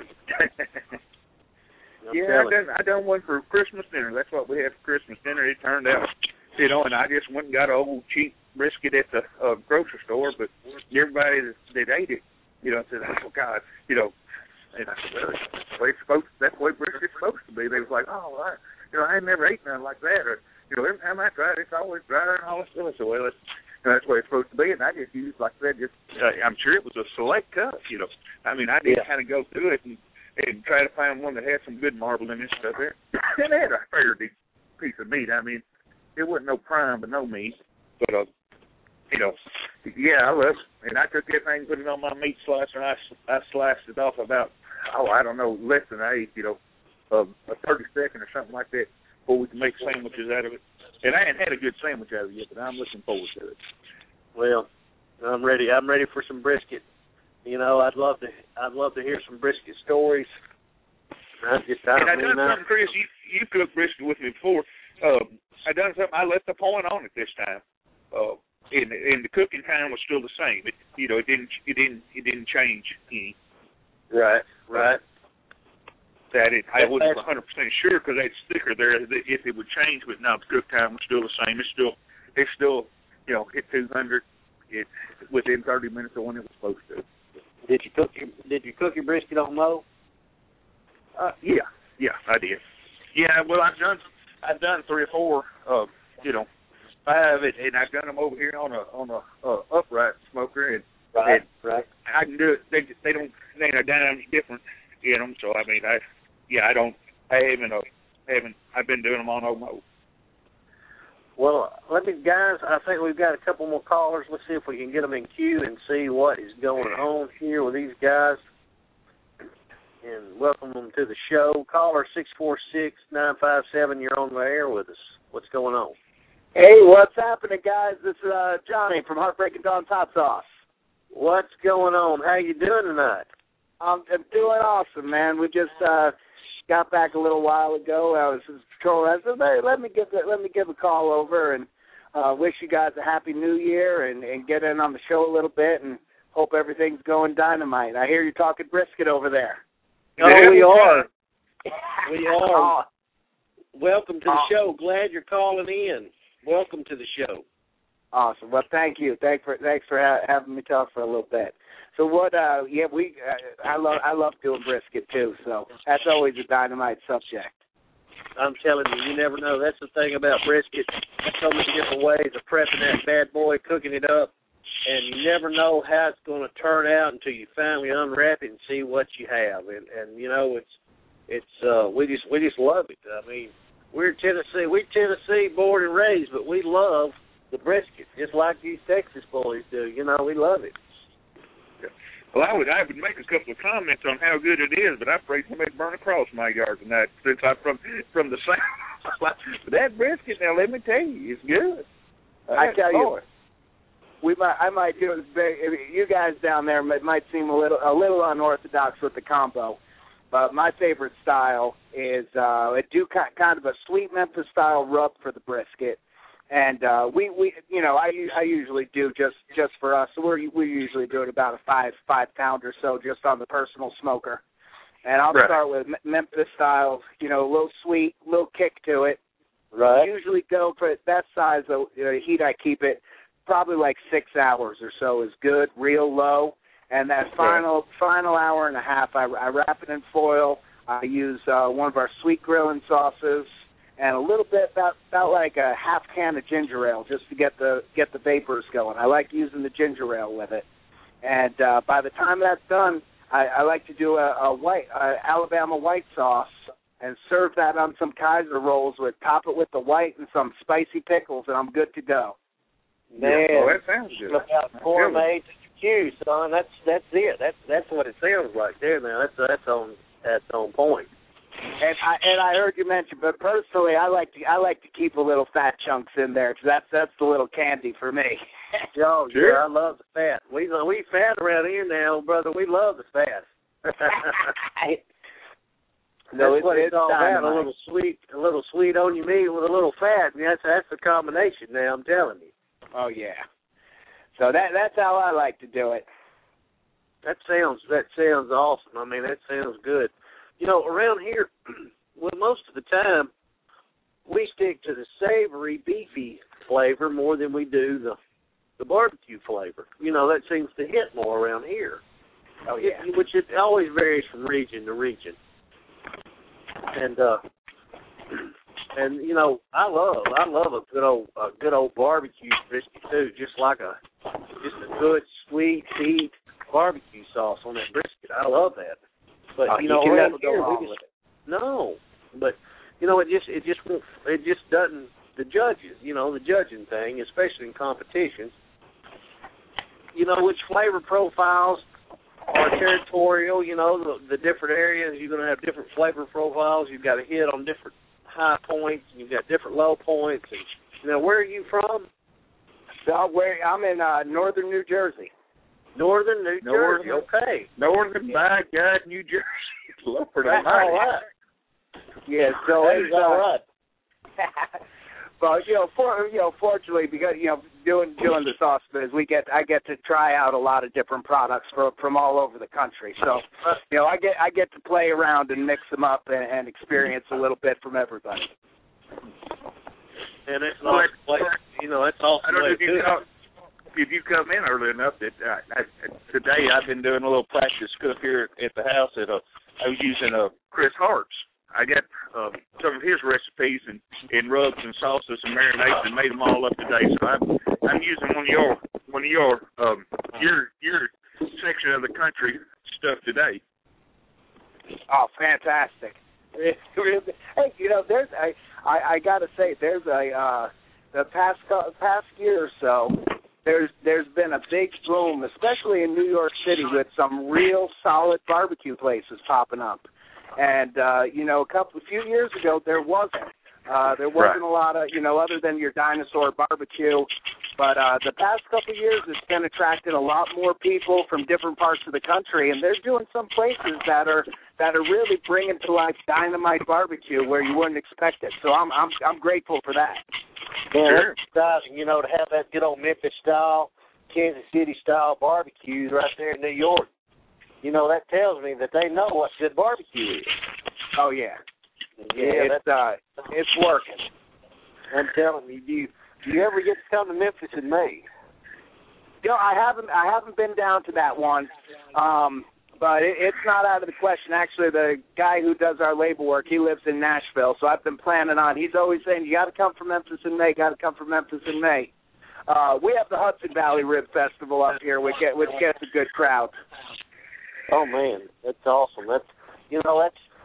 I done one for Christmas dinner. That's what we had for Christmas dinner. It turned out, you know, and I just went and got an old cheap brisket at the grocery store, but everybody that ate it, you know, said, oh, God, you know, and I said, well, that's the way brisket's supposed to be. They was like, oh, I ain't never ate nothing like that. Or, you know, every time I try it, it's always drier and all this stuff. So, well, that's the way it's supposed to be. And I just used, like I said, I'm sure it was a select cut, you know. I mean, I did kind of go through it and try to find one that had some good marbling and stuff there. And it had a fair piece of meat. I mean, it wasn't no prime, but no meat. But, you know, I love it. And I took everything, put it on my meat slicer, and I sliced it off about, I don't know, less than an eighth, you know, a 32nd or something like that, before we can make sandwiches out of it. And I ain't had a good sandwich out of it yet, but I'm looking forward to it. Well, I'm ready. I'm ready for some brisket. You know, I'd love to hear some brisket stories. I done something, Chris. You cooked brisket with me before. I done something. I left a point on it this time. And the cooking time was still the same. It didn't change any. Right. I wasn't 100% sure because that sticker there if it would change, but no, the cook time was still the same. It's still you know, hit 200. It's within 30 minutes of when it was supposed to. Did you cook your brisket on low? Yeah, I did. Yeah, well, I've done 3 or 4, you know, 5, and I've done them over here on a upright smoker, and right. I can do it. They don't a dime different in them. So I mean, I've been doing them on Omo. Well, guys, I think we've got a couple more callers. Let's see if we can get them in queue and see what is going on here with these guys. And welcome them to the show. Caller 646-957, you're on the air with us. What's going on? Hey, what's happening, guys? This is Johnny from Heartbreaking Dawn Top Sauce. What's going on? How you doing tonight? I'm doing awesome, man. We just got back a little while ago. I was patrolling. I said, hey, let me give a call over and wish you guys a happy New Year and get in on the show a little bit and hope everything's going dynamite. I hear you talking brisket over there. Oh, we are. We are. Welcome to the show. Glad you're calling in. Welcome to the show. Awesome. Well, thank you. Thanks for having me talk for a little bit. So what? I love doing brisket too. So that's always a dynamite subject. I'm telling you, you never know. That's the thing about brisket. There's so many different ways of prepping that bad boy, cooking it up, and you never know how it's going to turn out until you finally unwrap it and see what you have. And you know, it's we just love it. I mean, we're Tennessee born and raised, but we love the brisket just like these Texas boys do. You know, we love it. Well, I would make a couple of comments on how good it is, but I pray somebody burn across my yard tonight since I'm from the South. But that brisket, now let me tell you, it's good. I tell you, I might do it. You guys down there might seem a little unorthodox with the combo, but my favorite style is I do kind of a sweet Memphis style rub for the brisket. And we you know, I usually do just for us. So we usually do it about a 5 pound or so just on the personal smoker. And I'll start with Memphis style, you know, a little sweet, little kick to it. Right. Usually go for that size of heat. I keep it probably like 6 hours or so is good, real low. And that final hour and a half, I wrap it in foil. I use one of our sweet grilling sauces. And a little bit, about like a half can of ginger ale, just to get the vapors going. I like using the ginger ale with it. And by the time that's done, I like to do a Alabama white sauce and serve that on some Kaiser rolls top it with the white and some spicy pickles, and I'm good to go. Man, that sounds good. About gourmet Q, son. That's it. That's what it sounds like there. Now that's on point. And I heard you mention, but personally, I like to keep a little fat chunks in there because that's the little candy for me. Oh, sure. Yeah, I love the fat. We fat around here now, brother. We love the fat. No, that's what it's all about. Dynamite. A little sweet on your meat with a little fat. And that's the combination. Now I'm telling you. Oh yeah. So that's how I like to do it. That sounds awesome. I mean, that sounds good. You know, around here, well, most of the time, we stick to the savory, beefy flavor more than we do the barbecue flavor. You know, that seems to hit more around here. Oh yeah. Which it always varies from region to region. And you know, I love a good old barbecue brisket too, just a good sweet heat barbecue sauce on that brisket. I love that. But you know, can around never go here, wrong with it. No, but you know, it just doesn't. The judges, you know, the judging thing, especially in competitions, you know, which flavor profiles are territorial. You know, the different areas, you're going to have different flavor profiles. You've got to hit on different high points, and you've got different low points. And, you know, where are you from? So I'm in northern New Jersey. Northern New Jersey, okay. Northern, by God, New Jersey. Lord That's all right. Yeah, so it's all right. Well, fortunately, because doing the sauce biz, I get to try out a lot of different products from all over the country. So, I get to play around and mix them up and experience a little bit from everybody. And it's not that's all. I don't know if you come in early enough that today I've been doing a little practice cook here at the house. I was using Chris Hart's. I got some of his recipes and rubs and sauces and marinades and made them all up today. So I'm using one of your section of the country stuff today. Oh, fantastic! Hey, there's I got to say there's the past year or so. There's been a big boom, especially in New York City, with some real solid barbecue places popping up. And a few years ago there wasn't a lot of other than your Dinosaur Barbecue. But the past couple of years, it's been attracting a lot more people from different parts of the country, and they're doing some places that are really bringing to life dynamite barbecue where you wouldn't expect it. So I'm grateful for that. Yeah, that's exciting, to have that good old Memphis style, Kansas City style barbecues right there in New York. That tells me that they know what good barbecue is. Oh yeah, it's working. I'm telling you, do you ever get to come to Memphis in May? I haven't been down to that one, but it's not out of the question. Actually, the guy who does our label work, he lives in Nashville, so I've been planning on. He's always saying, "You got to come from Memphis in May. Got to come from Memphis in May." We have the Hudson Valley Rib Festival up here, which gets a good crowd. Oh man, that's awesome. That's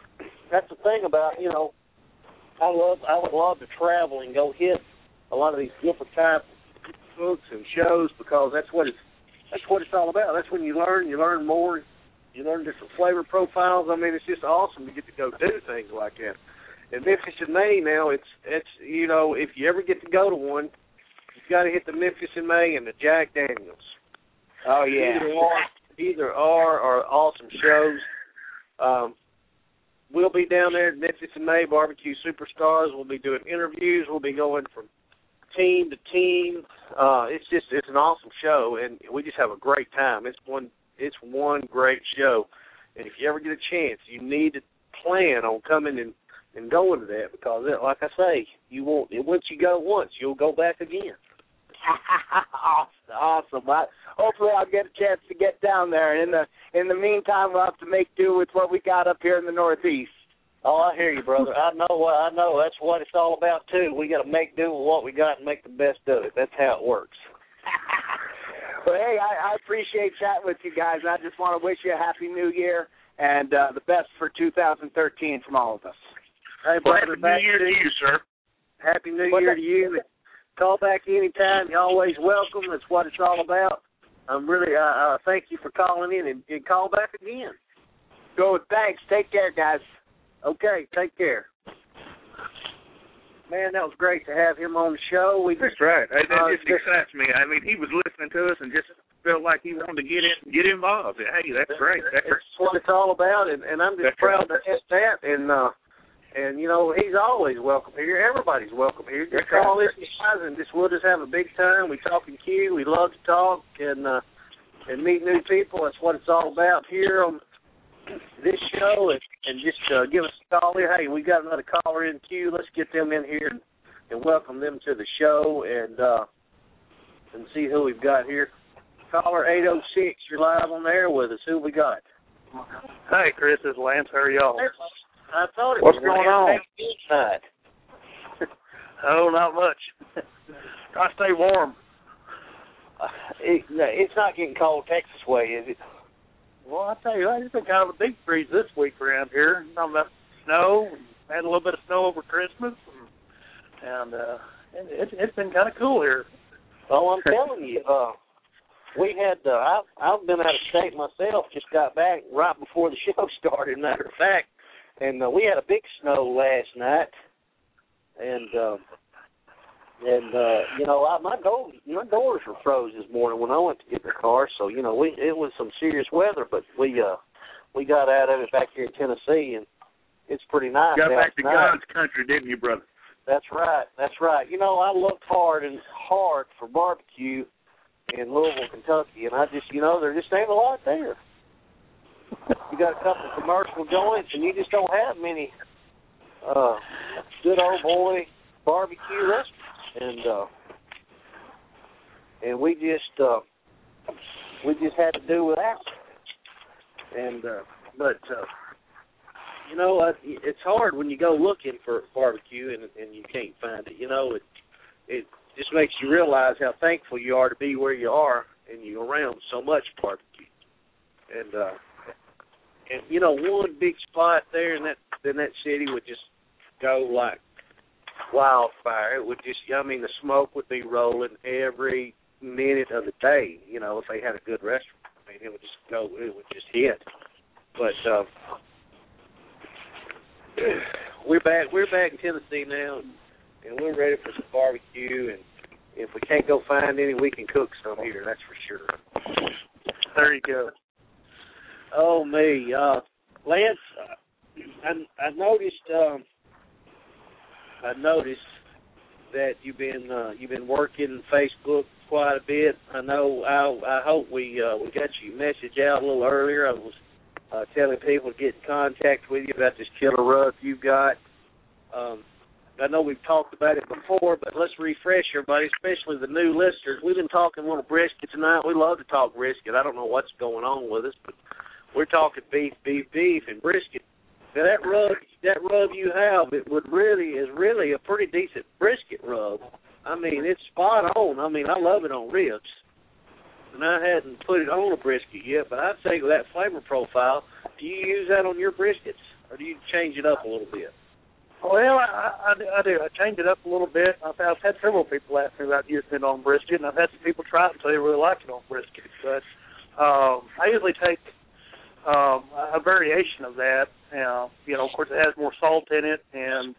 that's the thing about, you know, I would love to travel and go hit a lot of these different types of books and shows, because that's what it's all about. That's when you learn more, you learn different flavor profiles. I mean, it's just awesome to get to go do things like that. And Memphis in May now, it's you know, if you ever get to go to one, you've got to hit the Memphis in May and the Jack Daniels. Oh yeah, either are awesome shows. We'll be down there at Memphis in May, Barbecue Superstars. We'll be doing interviews. We'll be going from team to team. It's an awesome show, and we just have a great time. It's one great show, and if you ever get a chance, you need to plan on coming and going to that, because like I say, you won't. Once you go once, you'll go back again. Awesome. Hopefully I'll get a chance to get down there. In the meantime, we'll have to make do with what we got up here in the Northeast. Oh, I hear you, brother. I know. That's what it's all about, too. We got to make do with what we got and make the best of it. That's how it works. Well, hey, I appreciate chatting with you guys. I just want to wish you a Happy New Year and the best for 2013 from all of us. Hey, brother, Happy New Year to you, sir. Happy New Year to you. Call back anytime. You're always welcome. That's what it's all about. I'm really thank you for calling in, and call back again. Go. Thanks. Take care, guys. Okay, take care. Man, that was great to have him on the show. That's right. That just excites me. I mean, he was listening to us and just felt like he wanted to get involved. Hey, that's great. That's what it's all about, and I'm just proud to have that. And you know, he's always welcome here. Everybody's welcome here. Just call this guys, and we'll just have a big time. We talk in Q. We love to talk and meet new people. That's what it's all about here on this show. And just give us a call here. Hey, we got another caller in queue. Let's get them in here and welcome them to the show and see who we've got here. Caller 806, you're live on the air with us. Who we got? Hey, Chris, it's Lance. How are y'all? I thought it What's was going on? Tonight. Oh, not much. I stay warm. It's not getting cold Texas way, is it? Well, I tell you, it's been kind of a deep freeze this week around here. Talking about snow. Had a little bit of snow over Christmas, and it's been kind of cool here. Oh, I'm telling you, we had. I've been out of state myself. Just got back right before the show started. Matter of fact. And we had a big snow last night, and you know, my doors were froze this morning when I went to get the car. So you know, it was some serious weather, but we got out of it back here in Tennessee, and it's pretty nice. Got back to God's country, didn't you, brother? That's right. You know, I looked hard for barbecue in Louisville, Kentucky, and I just, you know, there just ain't a lot there. You got a couple of commercial joints, and you just don't have many good old boy barbecue restaurants, and we just had to do without. And but you know, it's hard when you go looking for barbecue and you can't find it. You know, it just makes you realize how thankful you are to be where you are and you're around so much barbecue. And you know, one big spot there in that city would just go like wildfire. It would just, I mean, the smoke would be rolling every minute of the day. You know, if they had a good restaurant, I mean, it would just hit. But we're back in Tennessee now, and we're ready for some barbecue. And if we can't go find any, we can cook some here. That's for sure. There you go. Oh me, Lance, I noticed that you've been working Facebook quite a bit. I know. I hope we got your message out a little earlier. I was telling people to get in contact with you about this killer rub you've got. I know we've talked about it before, but let's refresh everybody, especially the new listeners. We've been talking a little brisket tonight. We love to talk brisket. I don't know what's going on with us, but we're talking beef, and brisket. Now that rub you have, is really a pretty decent brisket rub. I mean, it's spot on. I mean, I love it on ribs, and I hadn't put it on a brisket yet. But I'd say with that flavor profile, do you use that on your briskets, or do you change it up a little bit? Well, I do. I change it up a little bit. I've had several people ask me about using it on brisket, and I've had some people try it and say they really like it on brisket. But I usually take a variation of that. Of course, it has more salt in it, and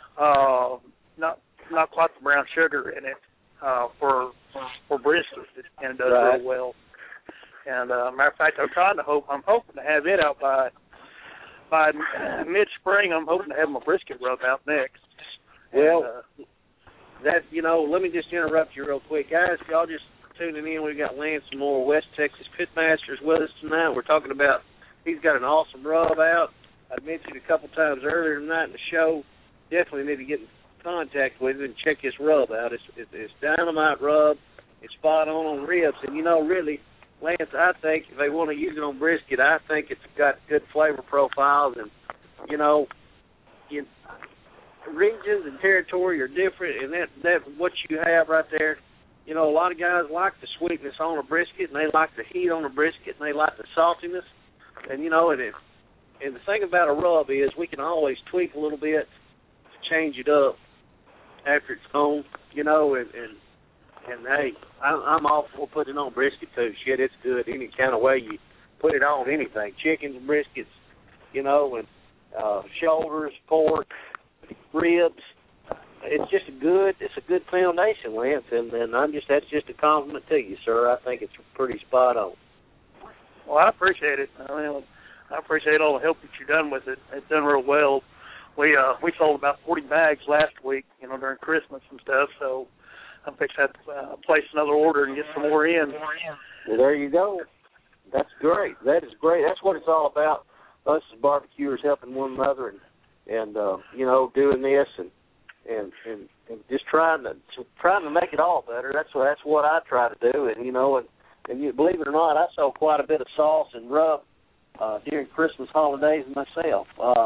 not quite the brown sugar in it for brisket, and it does really well. And matter of fact, I'm hoping to have it out by mid-spring. I'm hoping to have my brisket rub out next. Well, let me just interrupt you real quick, guys. Y'all just tuning in. We've got Lance Moore, West Texas Pitmasters, with us tonight. We're talking about he's got an awesome rub out. I mentioned a couple times earlier tonight in the show. Definitely need to get in contact with him and check his rub out. It's dynamite rub. It's spot on ribs, and really, Lance, I think if they want to use it on brisket, I think it's got good flavor profiles, and regions and territory are different, and that what you have right there. A lot of guys like the sweetness on a brisket, and they like the heat on a brisket, and they like the saltiness, and and the thing about a rub is we can always tweak a little bit to change it up after it's on, and hey, I'm all for putting it on brisket too. Shit, it's good any kind of way you put it on anything. Chickens, briskets, and shoulders, pork, ribs. It's just a good foundation, Lance, and that's just a compliment to you, sir. I think it's pretty spot on. Well, I appreciate it. I appreciate all the help that you've done with it. It's done real well. We sold about 40 bags last week, during Christmas and stuff, so I'm fixing to place another order and get some more in. Well, there you go. That's great. That is great. That's what it's all about. Us as barbecuers helping one another and doing this and just trying to make it all better. That's what I try to do. And and believe it or not, I sold quite a bit of sauce and rub during Christmas holidays myself.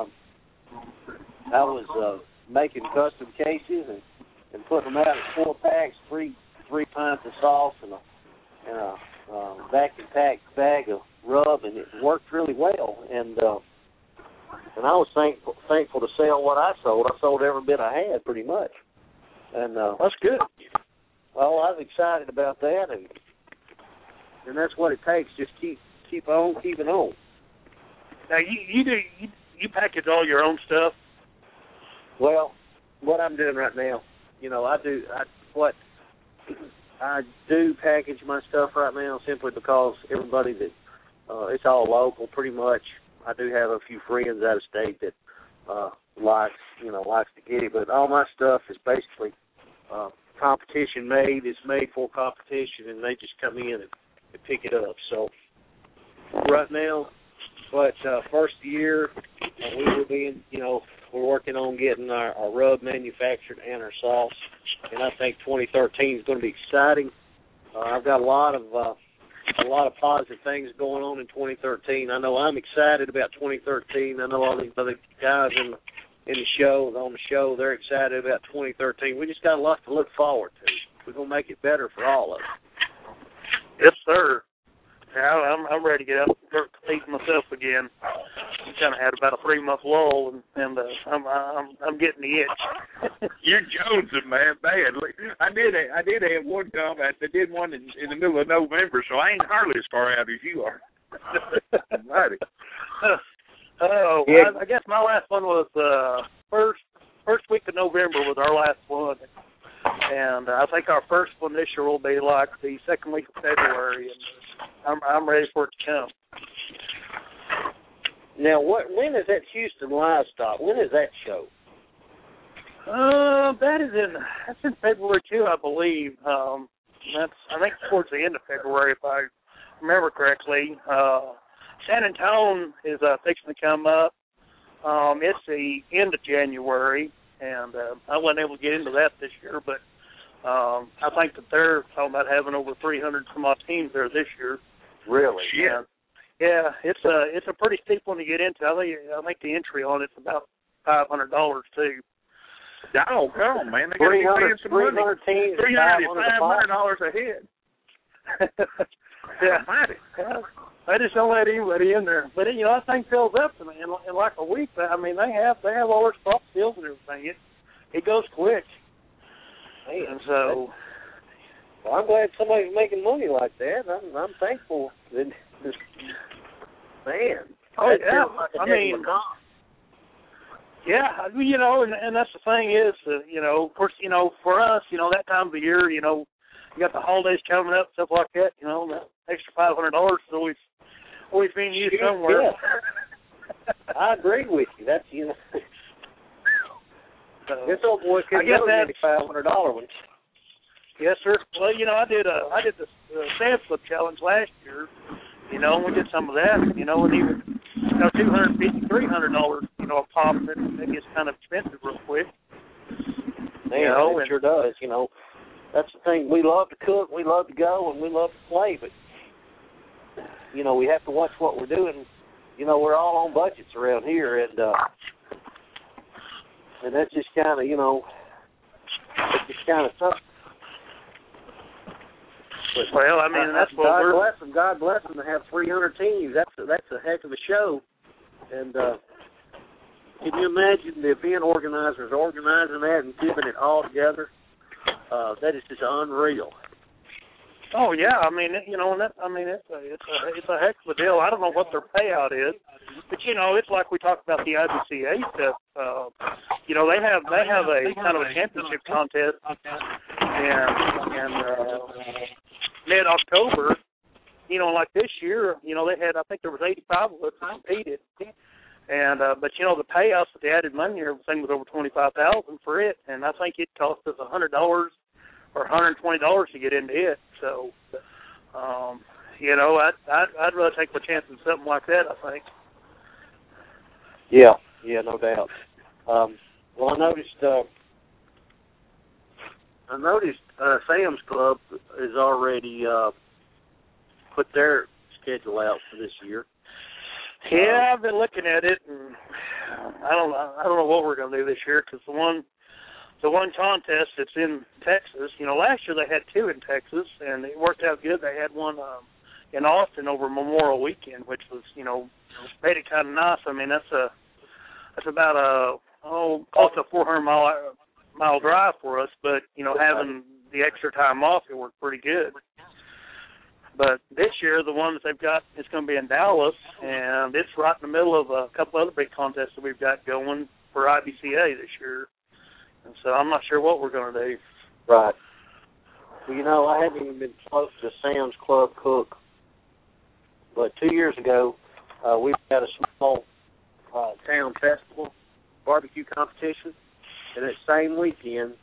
I was making custom cases and putting them out in 4-packs, three pints of sauce and a vacuum-packed bag of rub, and it worked really well. And I was thankful to sell what I sold. I sold every bit I had, pretty much. And that's good. Well, I was excited about that, and that's what it takes. Just keep on keeping on. Now you package all your own stuff? Well, what I'm doing right now, I do package my stuff right now simply because everybody that it's all local pretty much. I do have a few friends out of state that likes to get it, but all my stuff is basically competition made. It's made for competition, and they just come in and pick it up. So right now, first year we will be we're working on getting our rub manufactured and our sauce, and I think 2013 is going to be exciting. I've got a lot of positive things going on in 2013. I know I'm excited about 2013. I know all these other guys on the show, they're excited about 2013. We just got a lot to look forward to. We're going to make it better for all of us. Yes, sir. Yeah, I'm ready to get up and start competing myself again. I kind of had about a 3-month lull, and I'm getting the itch. You're jonesing, man, badly. I did have one combat. I did one in the middle of November, so I ain't hardly as far out as you are. Righty. Well, I guess my last one was first week of November was our last one, and I think our first one this year will be like the second week of February, and I'm ready for it to come. Now, when is that Houston Livestock? When is that show? That's in February too, I believe. I think towards the end of February, if I remember correctly. San Antonio is fixing to come up. It's the end of January, and I wasn't able to get into that this year, but I think that they're talking about having over 300 some odd teams there this year. Really? Yeah, it's a pretty steep one to get into. I think the entry on it's about $500 too. Oh, come on, man! They got to be paying some money. $500 a head. Yeah. They just don't let anybody in there. But you know, that thing fills up in like a week. I mean, they have all their stock stills and everything. It goes quick. Man, and so, well, I'm glad somebody's making money like that. I'm thankful. That, man. Oh yeah, I mean, yeah, you know, and that's the thing is, you know, of course, you know, for us, you know, that time of the year, you know, you got the holidays coming up, stuff like that. You know, that extra $500 is always being used somewhere. Yeah. I agree with you. That's, you know, this old boy could get the $500 ones. Yes, sir. Well, you know, I did the Sam's Club challenge last year. You know, and we did some of that. You know, and even $250, $300, you know, a pop that gets kind of expensive real quick. Man, you know, it sure does. You know, that's the thing. We love to cook, we love to go, and we love to play, but you know, we have to watch what we're doing. You know, we're all on budgets around here, and that's just kind of, you know, it's just kind of something. But, well, I mean, that's what God bless them to have 300 teams. That's a heck of a show. And can you imagine the event organizers organizing that and keeping it all together? That is just unreal. Oh yeah, I mean, you know, it's a heck of a deal. I don't know what their payout is, but you know, it's like we talked about the IBCA stuff. You know, they have a kind of a championship contest, and mid-October, you know, like this year, you know, they had, I think there was 85 of us that competed, and but you know, the payouts that they added money, everything was over $25,000 for it, and I think it cost us $100 or $120 to get into it. So, you know, I'd rather take my chance in something like that, I think. Yeah, no doubt. Well, I noticed Sam's Club has already put their schedule out for this year. Yeah, I've been looking at it, and I don't know what we're going to do this year, because the one contest that's in Texas, you know, last year they had two in Texas, and it worked out good. They had one in Austin over Memorial Weekend, which was, you know, made it kind of nice. I mean, that's about close to a 400-mile drive for us, but, you know, having the extra time off, it worked pretty good. But this year, the one that they've got is going to be in Dallas, and it's right in the middle of a couple other big contests that we've got going for IBCA this year. And so I'm not sure what we're going to do. Right. Well, you know, I haven't even been close to Sam's Club cook, but 2 years ago, we had a small town festival barbecue competition, and that same weekend,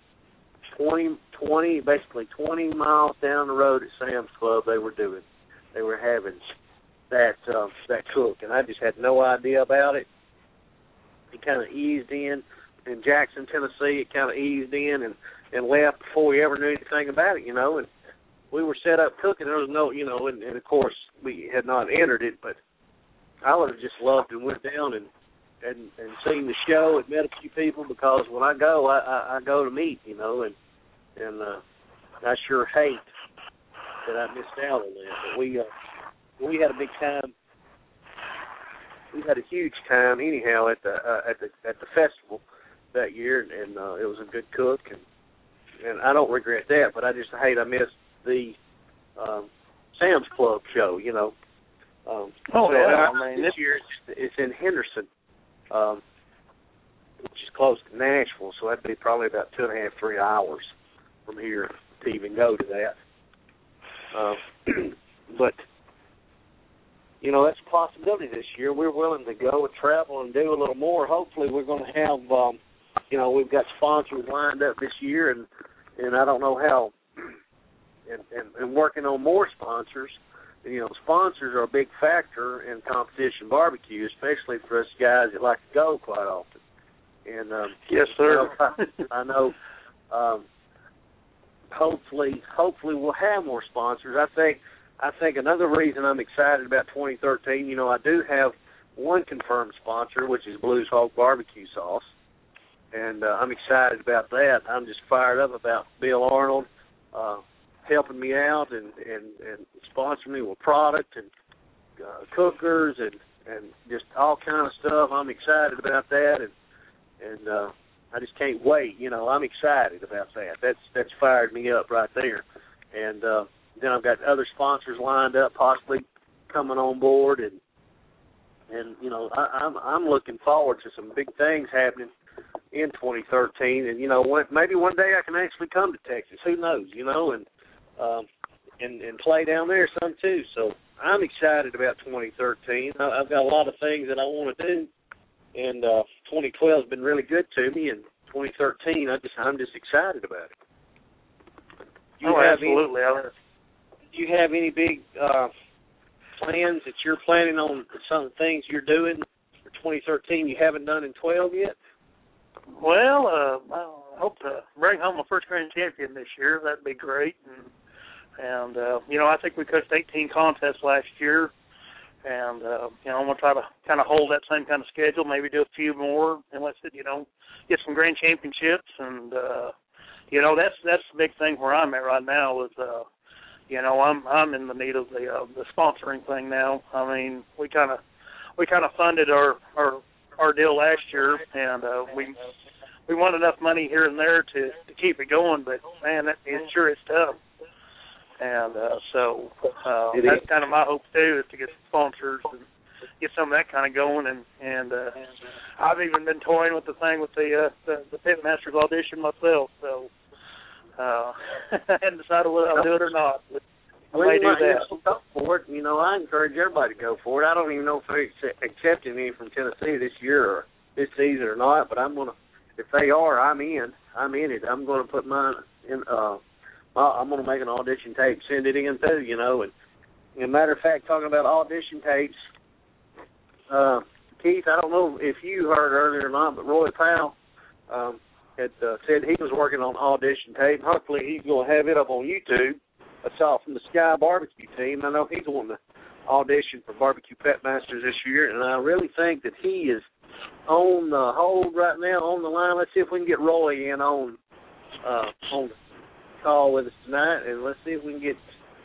20 miles down the road at Sam's Club, they were having that cook, and I just had no idea about it. It kind of eased in Jackson, Tennessee. It kind of eased in and left before we ever knew anything about it, you know. And we were set up cooking. There was no, you know, and of course we had not entered it, but I would have just loved and went down and seen the show and met a few people, because when I go, I go to meet, you know, and I sure hate that I missed out on that. But we had a big time. We had a huge time anyhow at the festival that year, and it was a good cook, and I don't regret that, but I just hate I missed the Sam's Club show, you know. This year it's in Henderson, which is close to Nashville, so that'd be probably about 2.5, 3 hours from here to even go to that. But you know, that's a possibility this year. We're willing to go and travel and do a little more. Hopefully we're going to have, you know, we've got sponsors lined up this year, and I don't know how, and working on more sponsors. You know, sponsors are a big factor in competition barbecue, especially for us guys that like to go quite often. And yes, sir. I know. Hopefully we'll have more sponsors. I think another reason I'm excited about 2013, you know, I do have one confirmed sponsor, which is Blues Hog Barbecue Sauce, and I'm excited about that. I'm just fired up about Bill Arnold helping me out and sponsoring me with product, cookers and just all kind of stuff. I'm excited about that, and I just can't wait. You know, I'm excited about that. That's fired me up right there. And then I've got other sponsors lined up, possibly coming on board, and you know, I'm looking forward to some big things happening in 2013. And you know, maybe one day I can actually come to Texas. Who knows? You know, and play down there some too. So I'm excited about 2013. I've got a lot of things that I want to do, and 2012 has been really good to me. And 2013, I'm just excited about it. Absolutely. Do you have any big plans that you're planning on, some things you're doing for 2013 you haven't done in 12 yet? Well, I hope to bring home my first grand champion this year. That'd be great. And you know, I think we coached 18 contests last year. And, you know, I'm going to try to kind of hold that same kind of schedule, maybe do a few more, and let's, you know, get some grand championships. And, you know, that's the big thing where I'm at right now is, you know, I'm in the need of the sponsoring thing now. I mean, we kind of funded our deal last year, and we want enough money here and there to keep it going. But man, it's tough. And so that's kind of my hope too, is to get some sponsors and get some of that kind of going. And I've even been toying with the thing with the Pitmasters audition myself. So I hadn't decided whether I'll do it or not. But I may do that. Go for it. You know, I encourage everybody to go for it. I don't even know if they're accepting any from Tennessee this year or this season or not. But I'm gonna, if they are, I'm in. I'm in it. I'm gonna put mine in. I'm going to make an audition tape, send it in too, you know. And as a matter of fact, talking about audition tapes, Keith, I don't know if you heard earlier or not, but Roy Powell had said he was working on audition tape. Hopefully he's going to have it up on YouTube. I saw it from the Sky Barbecue team. I know he's wanting to audition for Barbecue Pet Masters this year, and I really think that he is on the hold right now, on the line. Let's see if we can get Roy in on the call with us tonight, and let's see if we can get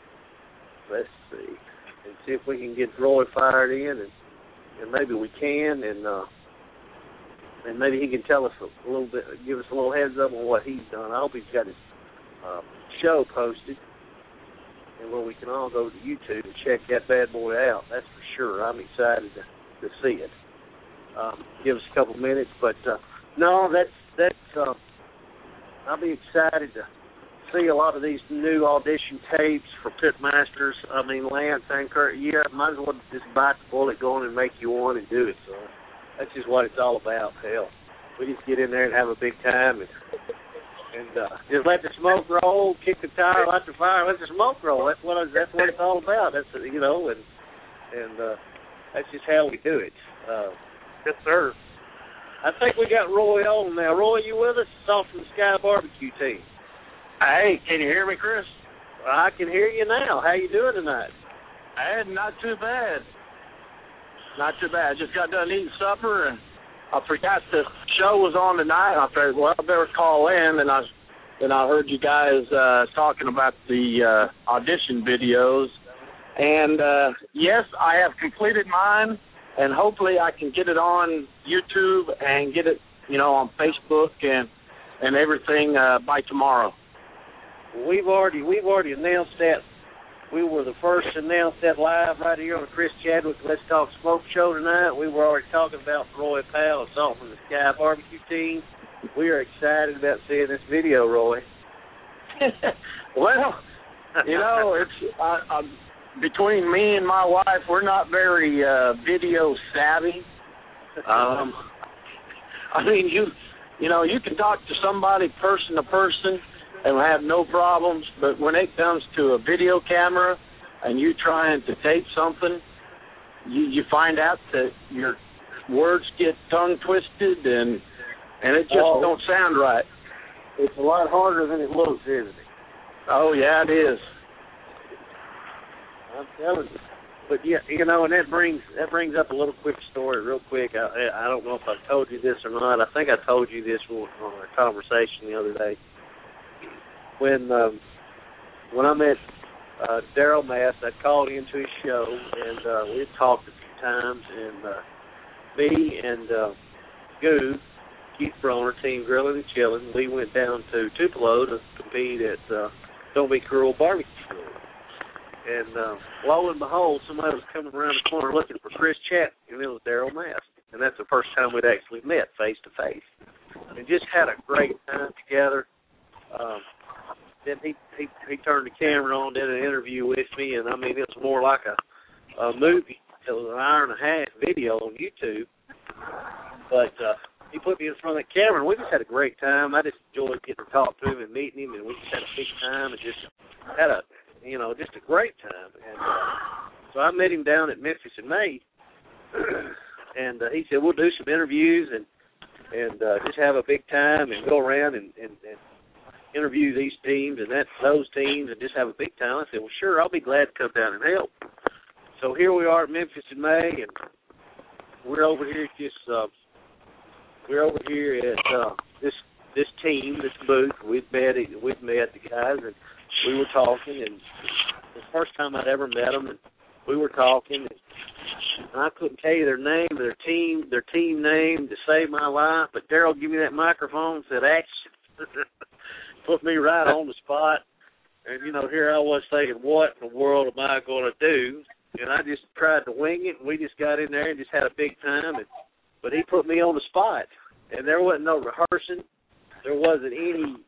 Roy fired in, and maybe we can, and maybe he can tell us a little bit, give us a little heads up on what he's done. I hope he's got his show posted, and where we can all go to YouTube and check that bad boy out. That's for sure. I'm excited to see it. Give us a couple minutes, but no, that's I'll be excited to see a lot of these new audition tapes for Pitmasters. I mean, Lance and Kurt, yeah, might as well just bite the bullet, go on and make you one and do it. So that's just what it's all about. Hell, we just get in there and have a big time and just let the smoke roll, kick the tire, light the fire, let the smoke roll. That's what it's all about. That's, you know, and that's just how we do it. Yes, sir. I think we got Roy on now. Roy, you with us? It's off from the Sky Barbecue team. Hey, can you hear me, Chris? I can hear you now. How you doing tonight? Not too bad. Not too bad. I just got done eating supper, and I forgot the show was on tonight. I figured, well, I better call in, and I heard you guys talking about the audition videos. And, yes, I have completed mine, and hopefully I can get it on YouTube and get it, you know, on Facebook and everything by tomorrow. We've already announced that. We were the first to announce that live right here on the Chris Chadwick Let's Talk Smoke show tonight. We were already talking about Roy Powell, it's all from the Sky Barbecue team. We are excited about seeing this video, Roy. Well, you know, it's between me and my wife, we're not very video savvy. I mean, you know, you can talk to somebody person to person and have no problems, but when it comes to a video camera and you trying to tape something, you find out that your words get tongue twisted and it just don't sound right. It's a lot harder than it looks, isn't it? Oh yeah, it is. I'm telling you. But yeah, you know, and that brings up a little quick story, real quick. I don't know if I told you this or not. I think I told you this on our conversation the other day. When I met Daryl Mast. I called into his show, and we had talked a few times, and me and Goob, Keith Broner, Team Grilling and Chilling, we went down to Tupelo to compete at Don't Be Cruel Barbecue. And lo and behold, somebody was coming around the corner looking for Chris Chatton, and it was Daryl Mast. And that's the first time we'd actually met face-to-face. And just had a great time together. Then he turned the camera on, did an interview with me, and, I mean, it was more like a movie. It was an hour-and-a-half video on YouTube. But he put me in front of the camera, and we just had a great time. I just enjoyed getting to talk to him and meeting him, and we just had a big time and just had just a great time. And so I met him down at Memphis in May, and he said, we'll do some interviews and just have a big time and go around and interview these teams and those teams and just have a big time. I said, well, sure, I'll be glad to come down and help. So here we are at Memphis in May, and we're over here at this team, this booth. We've met the guys, and we were talking, and the first time I'd ever met them, and we were talking, and I couldn't tell you their name, their team name to save my life, but Daryl gave me that microphone and said, action. Put me right on the spot, and, here I was thinking, what in the world am I going to do? And I just tried to wing it, and we just got in there and just had a big time, but he put me on the spot, and there wasn't no rehearsing. There wasn't any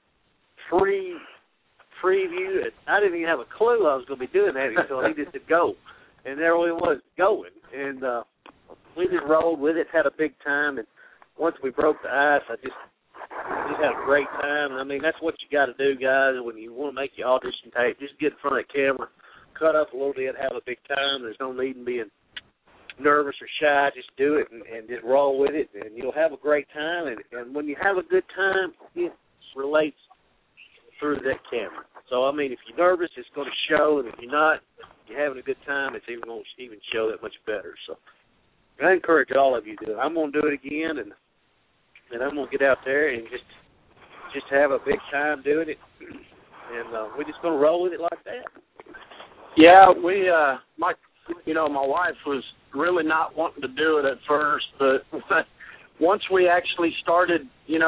preview. I didn't even have a clue I was going to be doing that until he just said go. And there we was going. And we just rolled with it, had a big time. And once we broke the ice, I just had a great time. And, I mean, that's what you got to do, guys, when you want to make your audition tape. Just get in front of the camera, cut up a little bit, have a big time. There's no need in being nervous or shy. Just do it and just roll with it, and you'll have a great time. And when you have a good time, it relates through that camera. So, I mean, if you're nervous, it's going to show, and if you're not, you're having a good time, it's even going to even show that much better. So I encourage all of you to do it. I'm going to do it again, and I'm going to get out there and just have a big time doing it, and we're just going to roll with it like that. Yeah, we, my wife was really not wanting to do it at first, but once we actually started,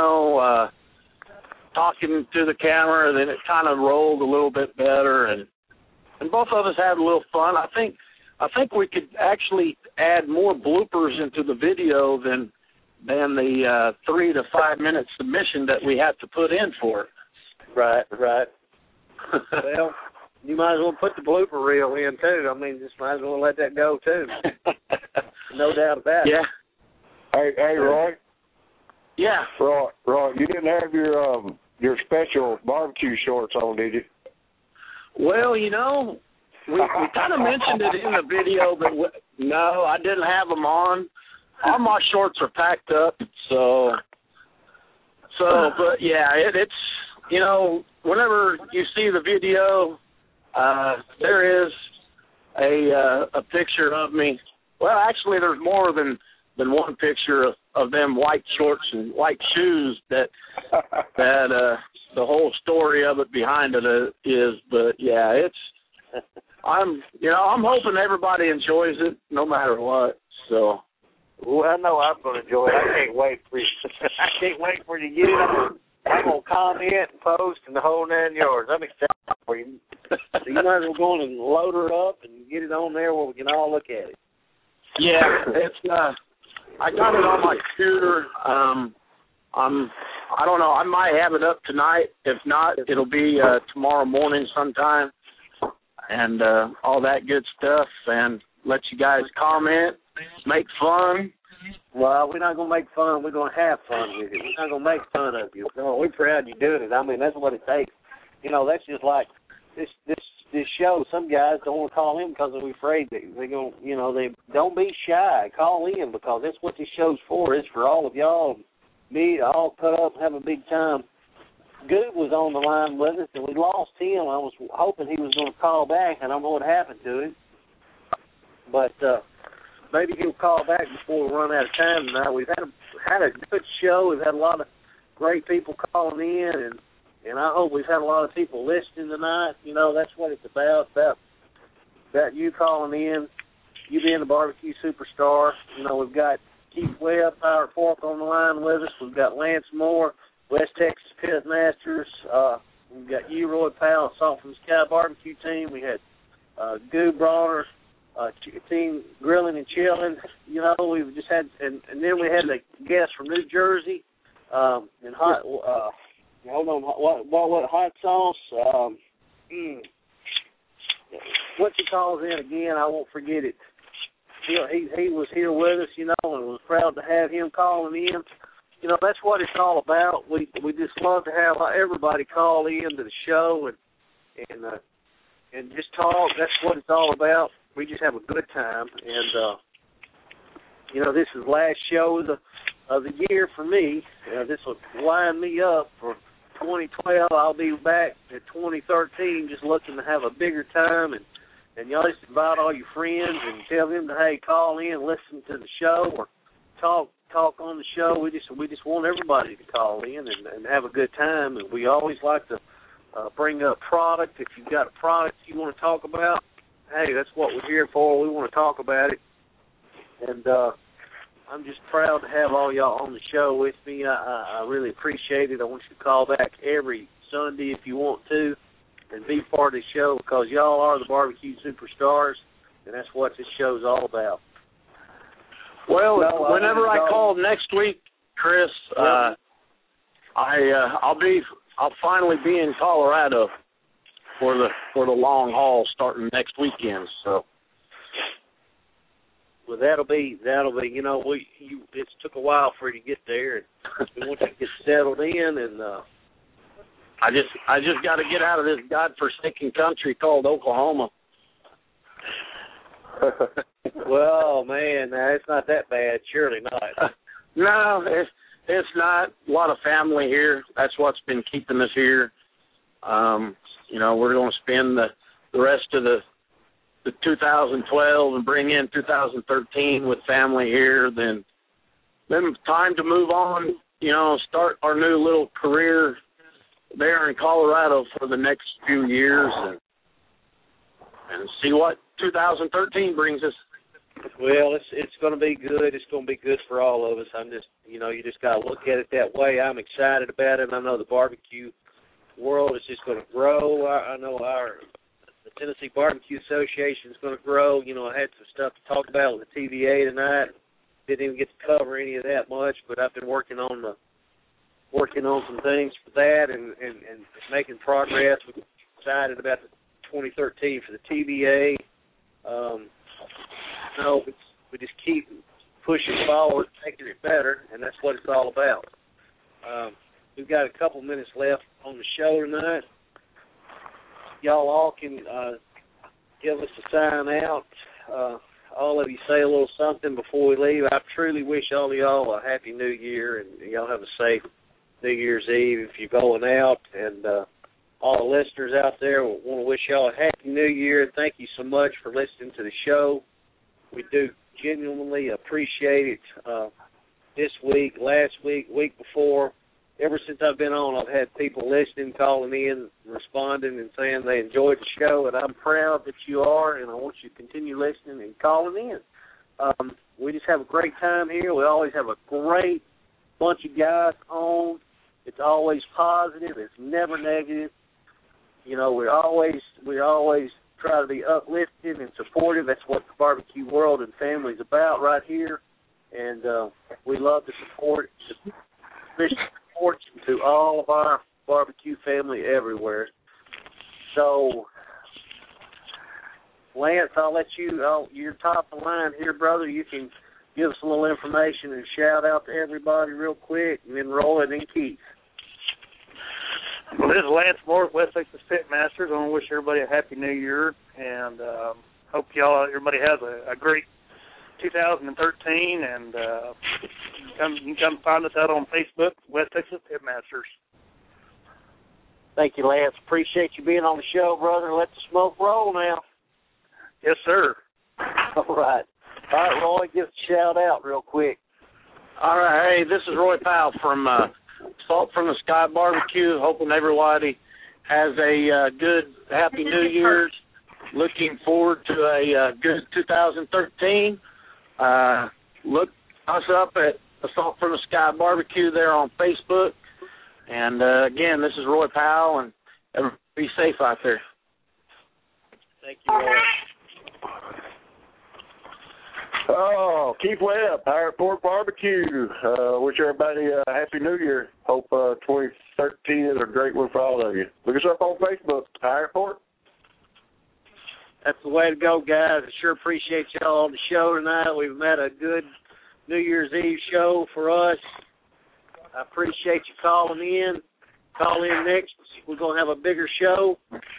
talking to the camera, then it kind of rolled a little bit better, and both of us had a little fun. I think we could actually add more bloopers into the video than the 3 to 5 minute submission that we had to put in for it. Right. Well, you might as well put the blooper reel in too. I mean, just might as well let that go too. No doubt about it. Yeah. Hey, Roy. Yeah. Roy, you didn't have your special barbecue shorts on, did you? Well, we kind of mentioned it in the video, but no, I didn't have them on. All my shorts are packed up, but yeah, it's whenever you see the video, there is a picture of me. Well, actually, there's more than one picture of them white shorts and white shoes that the whole story of it behind it is. But yeah, I'm hoping everybody enjoys it no matter what. So. Well, I know I'm going to enjoy it. I can't wait for you. I can't wait for you to get it. I'm going to comment and post and the whole 9 yards. I'm excited for you. So you might as well go on and load her up and get it on there where we can all look at it. Yeah, it's I got it on my computer. I don't know. I might have it up tonight. If not, it'll be tomorrow morning sometime, and all that good stuff. And let you guys comment, make fun. Well, we're not going to make fun. We're going to have fun with it. We're not going to make fun of you. No, we're proud you're doing it. I mean, that's what it takes. That's just like this show. Some guys don't want to call in because they're afraid that they're going to, they don't be shy. Call in because that's what this show's for. It's for all of y'all and me to all cut up and have a big time. Goob was on the line with us, and we lost him. I was hoping he was going to call back. I don't know what happened to him. But maybe he'll call back before we run out of time tonight. We've had a good show. We've had a lot of great people calling in, and I hope we've had a lot of people listening tonight. You know, that's what it's about you calling in, you being the barbecue superstar. You know, we've got Keith Webb, Power Fork on the line with us. We've got Lance Moore, West Texas Pit Masters. We've got you, Roy Powell, Salt from the Sky Barbecue Team. We had Goo Brawner, Team Grilling and Chilling. You know, we've just had, and then we had the guest from New Jersey, and hot. Hold on, what hot sauce? What he calls in again? I won't forget it. He was here with us, you know, and was proud to have him calling in. You know, that's what it's all about. We just love to have everybody call in to the show and just talk. That's what it's all about. We just have a good time, and you know, this is the last show of the year for me. This will wind me up for 2012. I'll be back in 2013, just looking to have a bigger time, and y'all just invite all your friends and tell them to, hey, call in, listen to the show, or talk on the show. We just want everybody to call in and have a good time, and we always like to bring up product. If you've got a product you want to talk about, hey, that's what we're here for. We want to talk about it, and I'm just proud to have all y'all on the show with me. I really appreciate it. I want you to call back every Sunday if you want to and be part of the show, because y'all are the barbecue superstars, and that's what this show's all about. Well, whenever I call next week, Chris, I'll finally be in Colorado for the long haul starting next weekend. So. Well, that'll be. You know, it took a while for you to get there, and we want you to get settled in. And I just got to get out of this godforsaken country called Oklahoma. Well, man, it's not that bad. Surely not. No, it's not. A lot of family here. That's what's been keeping us here. You know, we're going to spend the rest of the 2012 and bring in 2013 with family here. Then time to move on. You know, start our new little career there in Colorado for the next few years, and see what 2013 brings us. Well, it's going to be good. It's going to be good for all of us. I'm just, you know, you just got to look at it that way. I'm excited about it. I know the barbecue world is just going to grow. I know the Tennessee Barbecue Association is going to grow. You know, I had some stuff to talk about with the TVA tonight. Didn't even get to cover any of that much, but I've been working on some things for that and making progress. We're excited about the 2013 for the TVA. No, we just keep pushing forward, making it better, and that's what it's all about. We've got a couple minutes left on the show tonight. Y'all all can give us a sign out. All of you say a little something before we leave. I truly wish all of y'all a happy New Year, and y'all have a safe New Year's Eve if you're going out. And all the listeners out there, we want to wish y'all a happy New Year. Thank you so much for listening to the show. We do genuinely appreciate it. This week, last week, week before, ever since I've been on, I've had people listening, calling in, responding, and saying they enjoyed the show, and I'm proud that you are, and I want you to continue listening and calling in. We just have a great time here. We always have a great bunch of guys on. It's always positive. It's never negative. You know, we always try to be uplifting and supportive. That's what the barbecue world and family is about right here, and we love to support to all of our barbecue family everywhere. So, Lance, I'll let you, you're top of the line here, brother. You can give us a little information and shout out to everybody real quick, and then roll it in Keith. Well, this is Lance Moore, West Texas Pit Masters. I want to wish everybody a happy New Year, and hope everybody has a great 2013, and you can come find us out on Facebook, West Texas Pit Masters. Thank you, Lance. Appreciate you being on the show, brother. Let the smoke roll now. Yes, sir. All right. All right, Roy, give us a shout out real quick. All right. Hey, this is Roy Powell from Salt from the Sky Barbecue. Hoping everybody has a good, happy New Year's. Looking forward to a good 2013. Look us up at Assault from the Sky Barbecue there on Facebook. And, again, this is Roy Powell, and everybody be safe out there. Thank you, Roy. Oh, Keith Webb, Pirate Port Barbecue. Wish everybody a Happy New Year. Hope 2013 is a great one for all of you. Look us up on Facebook, Pirate Port. That's the way to go, guys. I sure appreciate y'all on the show tonight. We've had a good New Year's Eve show for us. I appreciate you calling in. Call in next. We're going to have a bigger show.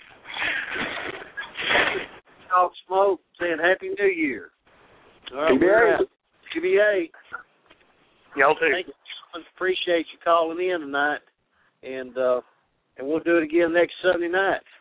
Talk Smoke saying Happy New Year. All right, we're out. TBA. Y'all too. Thank you. Appreciate you calling in tonight. And we'll do it again next Sunday night.